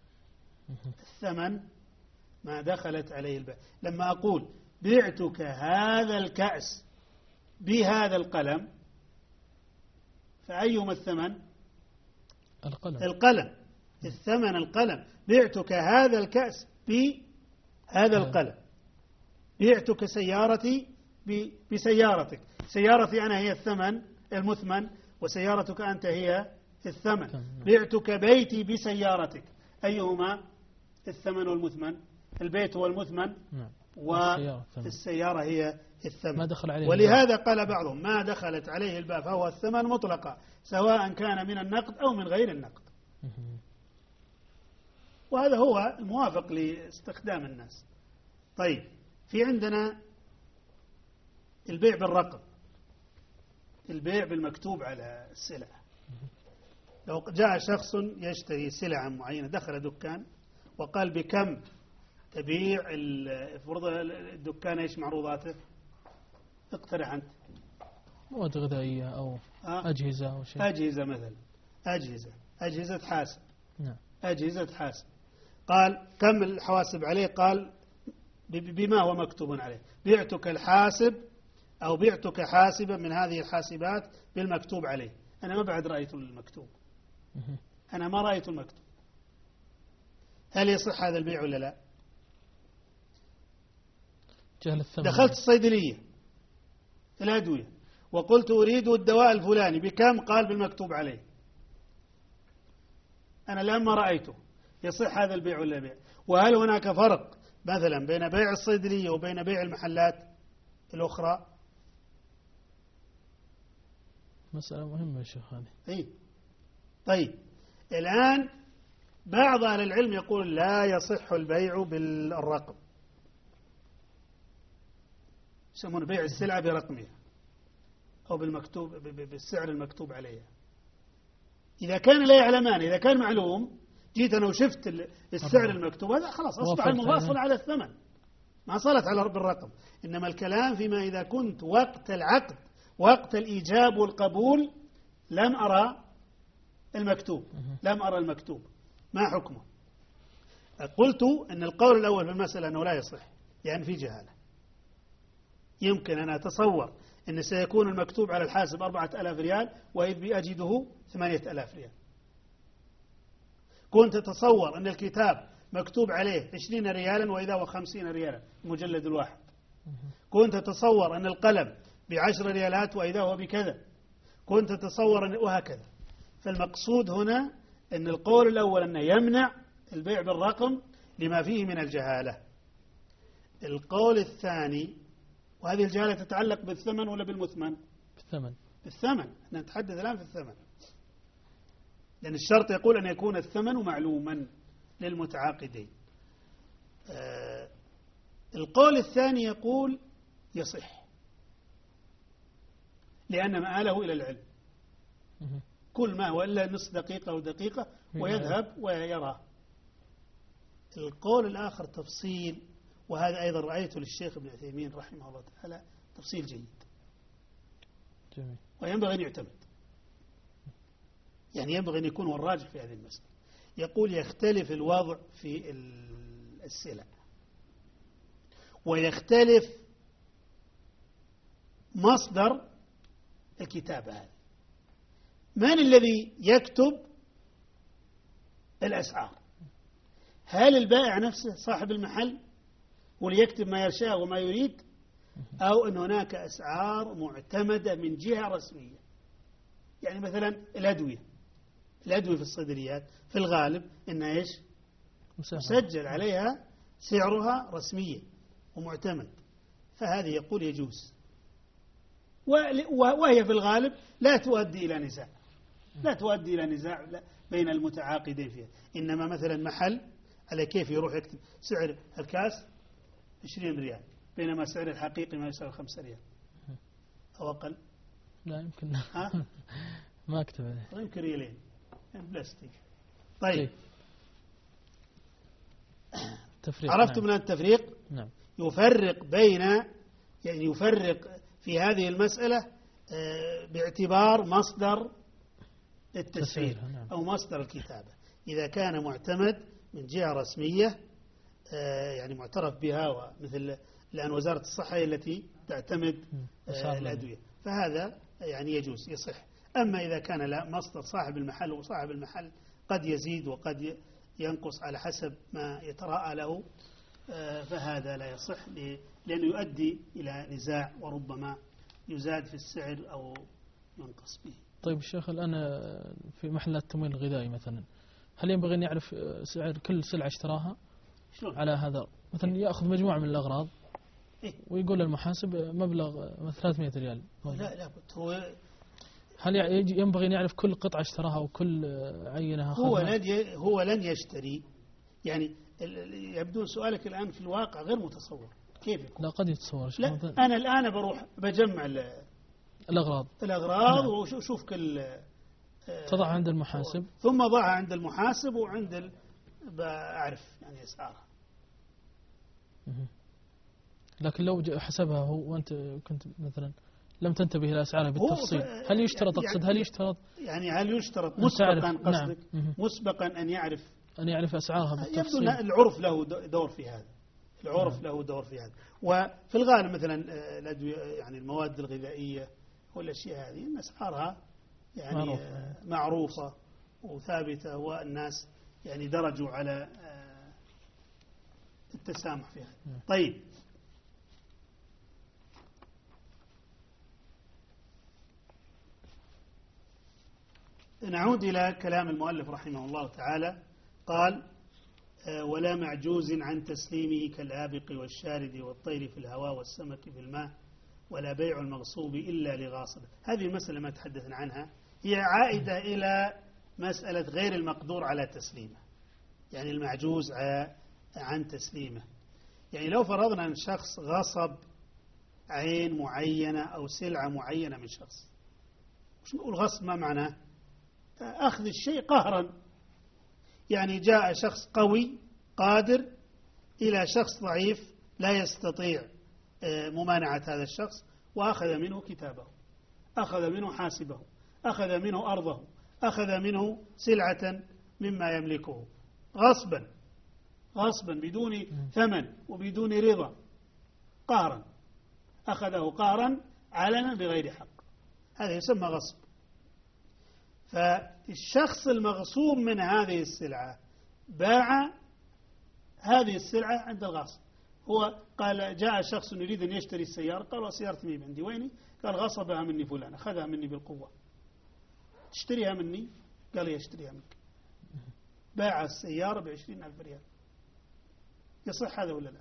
الثمن ما دخلت عليه الباء. لما أقول بعتك هذا الكأس بهذا القلم، فأيهما الثمن؟ القلم. الثمن القلم. بعتك هذا الكأس بهذا القلم. بعتك سيارتي بسيارتك. سيارتي أنا هي الثمن المثمن، وسيارتك أنت هي الثمن. بعتك بيتي بسيارتك، أيهما الثمن والمثمن؟ البيت هو المثمن والسيارة هي الثمن. ولهذا قال بعضهم ما دخلت عليه الباء فهو الثمن مطلقا، سواء كان من النقد أو من غير النقد. وهذا هو الموافق لاستخدام الناس. طيب في عندنا البيع بالرقم، البيع بالمكتوب على السلع. لو جاء شخص يشتري سلعة معينة، دخل دكان وقال بكم تبيع فرض الدكان، ايش معروضاته؟ اقترح انت. مواد غذائية أو أجهزة أو شيء. أجهزة مثلا، أجهزة. أجهزة حاسب. نعم. أجهزة حاسب. قال كم الحواسب عليه؟ قال بما هو مكتوب عليه. بعتك الحاسب أو بعتك حاسبا من هذه الحاسبات بالمكتوب عليه. أنا ما بعد رأيت المكتوب، أنا ما رأيت المكتوب. هل يصح هذا البيع ولا لا؟ جهل الثمن. دخلت الصيدلية الأدوية وقلت أريد الدواء الفلاني بكم؟ قال بالمكتوب عليه. أنا الآن ما رأيته، يصح هذا البيع ولا بيع؟ وهل هناك فرق مثلا بين بيع الصيدلية وبين بيع المحلات الأخرى؟ مسألة مهمة يا شيخ هذه. أي. طيب الآن بعض أهل العلم يقول لا يصح البيع بالرقم، يسمون بيع السلعة برقمها أو بالمكتوب بالسعر المكتوب عليها. إذا كان لا يعلمان، إذا كان معلوم جيت أنا وشفت السعر المكتوب هذا خلاص أصبح المواصل على الثمن، ما صارت على بالرقم. إنما الكلام فيما إذا كنت وقت العقد وقت الإيجاب والقبول لم أرى المكتوب، لم أرى المكتوب، ما حكمه؟ قلت أن القول الأول في المسألة أنه لا يصح، يعني في جهالة. يمكن أن أتصور أن سيكون المكتوب على الحاسب 4000 ريال وإذ أجده 8000 ريال. كنت أتصور أن الكتاب مكتوب عليه 20 ريالا وإذا هو 50 ريالا المجلد الواحد. كنت أتصور أن القلم ب10 ريالات وإذا هو بكذا. كنت أتصور أن وهكذا. فالمقصود هنا أن القول الأول أنه يمنع البيع بالرقم لما فيه من الجهالة. القول الثاني، وهذه الجهالة تتعلق بالثمن ولا بالمثمن؟ بالثمن. بالثمن. نتحدث الآن في الثمن، لأن الشرط يقول أن يكون الثمن معلوما للمتعاقدين. القول الثاني يقول يصح، لأن مآله إلى العلم. كل ما هو إلا نصف دقيقة أو دقيقة ويذهب ويرى. القول الآخر تفصيل، وهذا أيضا رأيته للشيخ ابن عثيمين رحمه الله تعالى تفصيل جيد جميل. وينبغي أن يعتمد، يعني ينبغي أن يكون هو الراجح في هذه المسألة. يقول يختلف الوضع في السلع، ويختلف مصدر الكتابة هذه. من الذي يكتب الأسعار؟ هل البائع نفسه صاحب المحل وليكتب ما يشاء وما يريد، أو أن هناك أسعار معتمدة من جهة رسمية؟ يعني مثلا الأدوية في الصيدليات في الغالب إنها إيش؟ مسجل عليها سعرها رسميا ومعتمد، فهذه يقول يجوز، وهي في الغالب لا تؤدي إلى نزاع، لا تؤدي إلى نزاع بين المتعاقدين فيها. إنما مثلا محل على كيف يروح يكتب سعر الكاس 20 ريال بينما سعر الحقيقي ما يساوي 5 ريال أو أقل. لا يمكن. ما أكتب عليه. يمكن ريالين بلاستيك. طيب عرفت من التفريق؟ نعم. يفرق بين، يعني يفرق في هذه المسألة باعتبار مصدر التسعير أو مصدر الكتابة. إذا كان معتمد من جهة رسمية يعني معترف بها، ومثل الآن وزارة الصحة التي تعتمد الأدوية، فهذا يعني يجوز يصح. أما إذا كان لا، مصدر صاحب المحل، وصاحب المحل قد يزيد وقد ينقص على حسب ما يتراءى له، فهذا لا يصح، لأنه يؤدي إلى نزاع وربما يزاد في السعر أو ينقص به. طيب الشيخ، الآن في محلات التموين الغذائي مثلا، هل ينبغي أن يعرف سعر كل سلعة اشتراها؟ شلون؟ على هذا مثلا يأخذ مجموعة من الأغراض ويقول للمحاسب مبلغ 300 ريال. لا هو هل ينبغي أن يعرف كل قطعة اشتراها وكل عينها؟ هو لن يشتري، يعني يبدو سؤالك الآن في الواقع غير متصور. كيف يكون؟ لا قد يتصور. لا أنا الآن بروح بجمع الأغراض نعم. وشوف كل تضع عند المحاسب، ثم ضعها عند المحاسب وعند أعرف يعني أسعارها. لكن لو حسبها هو وأنت كنت مثلا لم تنتبه إلى أسعارها بالتفصيل. هل يشترط أقصد هل يشترط يعني هل يشترط مسبقا قصدك؟ نعم. مسبقا أن يعرف أسعارها بالتفصيل. يبدو العرف له دور في هذا. العرف له دور في هذا. وفي الغالب مثلا الأدوية يعني المواد الغذائية والأشياء هذه أسعارها يعني معروفة وثابتة، والناس يعني درجوا على التسامح فيها. طيب، نعود إلى كلام المؤلف رحمه الله تعالى. قال: ولا معجوز عن تسليمه كالآبق والشارد والطير في الهواء والسمك في الماء، ولا بيع المغصوب إلا لغاصب. هذه المسألة ما تحدثنا عنها هي عائدة إلى مسألة غير المقدور على تسليمه، يعني المعجوز عن تسليمه. يعني لو فرضنا أن شخص غصب عين معينة أو سلعة معينة من شخص، وش نقول غصب؟ ما معناه؟ أخذ الشيء قهرا. يعني جاء شخص قوي قادر إلى شخص ضعيف لا يستطيع ممانعة هذا الشخص، وأخذ منه كتابه، أخذ منه حاسبه، أخذ منه أرضه، أخذ منه سلعة مما يملكه غصبا بدون ثمن وبدون رضا، قهرا، أخذه قهرا علنا بغير حق، هذا يسمى غصب. فالشخص المغصوب من هذه السلعة باع هذه السلعة عند الغاصب. هو قال جاء شخص يريد أن يشتري السيارة، قال وسيارتي مي عندي، ويني؟ قال غصبها مني فلان، أخذها مني بالقوة. تشتريها مني؟ قال يشتريها منك. باع السيارة ب20,000 ريال. يصح هذا ولا لا؟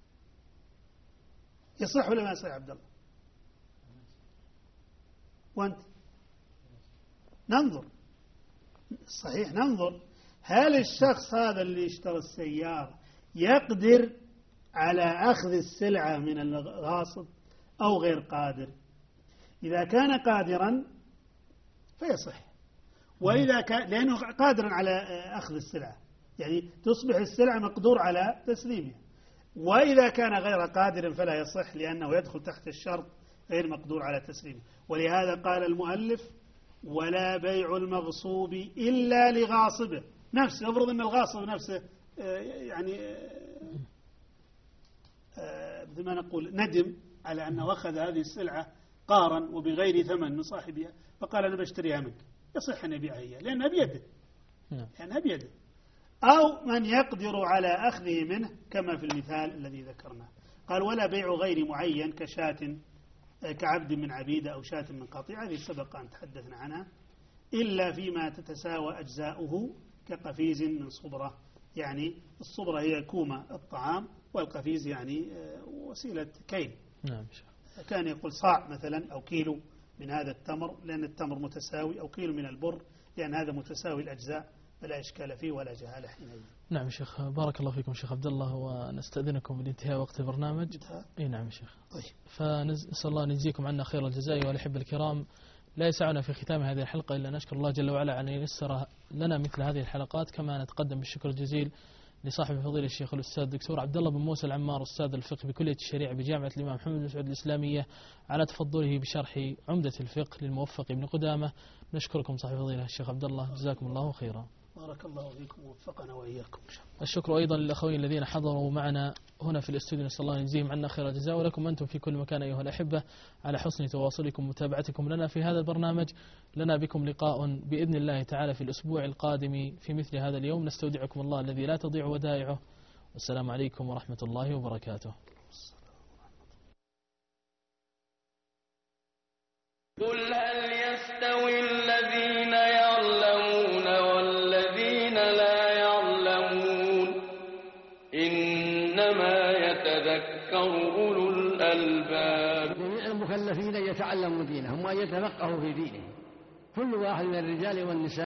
يصح ولا ما يصح عبد الله؟ وأنت؟ ننظر، صحيح ننظر هل الشخص هذا اللي اشترى السيارة يقدر على أخذ السلعة من الغاصب أو غير قادر. إذا كان قادرا فيصح، وإذا كان لأنه قادرا على أخذ السلعة يعني تصبح السلعة مقدور على تسليمها. وإذا كان غير قادر فلا يصح، لأنه يدخل تحت الشرط غير مقدور على تسليمه. ولهذا قال المؤلف: ولا بيع المغصوب إلا لغاصبه نفسه. افرض أن الغاصب نفسه يعني مثل ما نقول ندم على أنه أخذ هذه السلعة قارا وبغير ثمن من صاحبها، فقال أنا بشتريها منك، يصح أن يبيعها هي لأنها بيده. أو من يقدر على أخذه منه كما في المثال الذي ذكرناه. قال: ولا بيع غير معين كشاة كعبد من عبيدة أو شاة من قطيع، هذه سبق أن تحدثنا عنها، إلا فيما تتساوى أجزاؤه كقفيز من صبرة. يعني الصبرة هي كومة الطعام، والقفيز يعني وسيلة كيل. نعم. كان يقول صاع مثلا أو كيلو من هذا التمر لأن التمر متساوي، أو كيلو من البر لأن هذا متساوي الأجزاء، فلا إشكال فيه ولا جهالة حينئذ. نعم شيخ، بارك الله فيكم شيخ عبد الله، ونستأذنكم من انتهاء وقت البرنامج. اي نعم شيخ. طيب. فنسأل الله أن يجزيكم عنا خير الجزاء. والأحبة الكرام، لا يسعنا في ختام هذه الحلقة إلا نشكر الله جل وعلا أن ييسر لنا مثل هذه الحلقات، كما نتقدم بالشكر الجزيل لصاحب الفضيلة الشيخ الأستاذ الدكتور عبد الله بن موسى العمار، أستاذ الفقه بكلية الشريعة بجامعة الإمام محمد بن سعود الإسلامية، على تفضله بشرح عمدة الفقه للموفق ابن قدامة. نشكركم صاحب الفضيلة الشيخ عبد الله، جزاكم الله خيرا. بارك الله فيكم ووفقنا وإياكم. الشكر أيضا للأخوين الذين حضروا معنا هنا في الاستوديو، نسأل الله أن يجزيهم عنا خير الجزاء، ولكم أنتم في كل مكان أيها الأحبة على حسن تواصلكم ومتابعتكم لنا في هذا البرنامج. لنا بكم لقاء بإذن الله تعالى في الأسبوع القادم في مثل هذا اليوم. نستودعكم الله الذي لا تضيع ودائعه، والسلام عليكم ورحمة الله وبركاته. قل هل يستوي الذين يعلمون والذين لا يعلمون؟ إنما يتذكر أولو الألباب. جميع المكلفين يتعلموا دينهم ويتفقهوا في دينهم، كل واحد من الرجال والنساء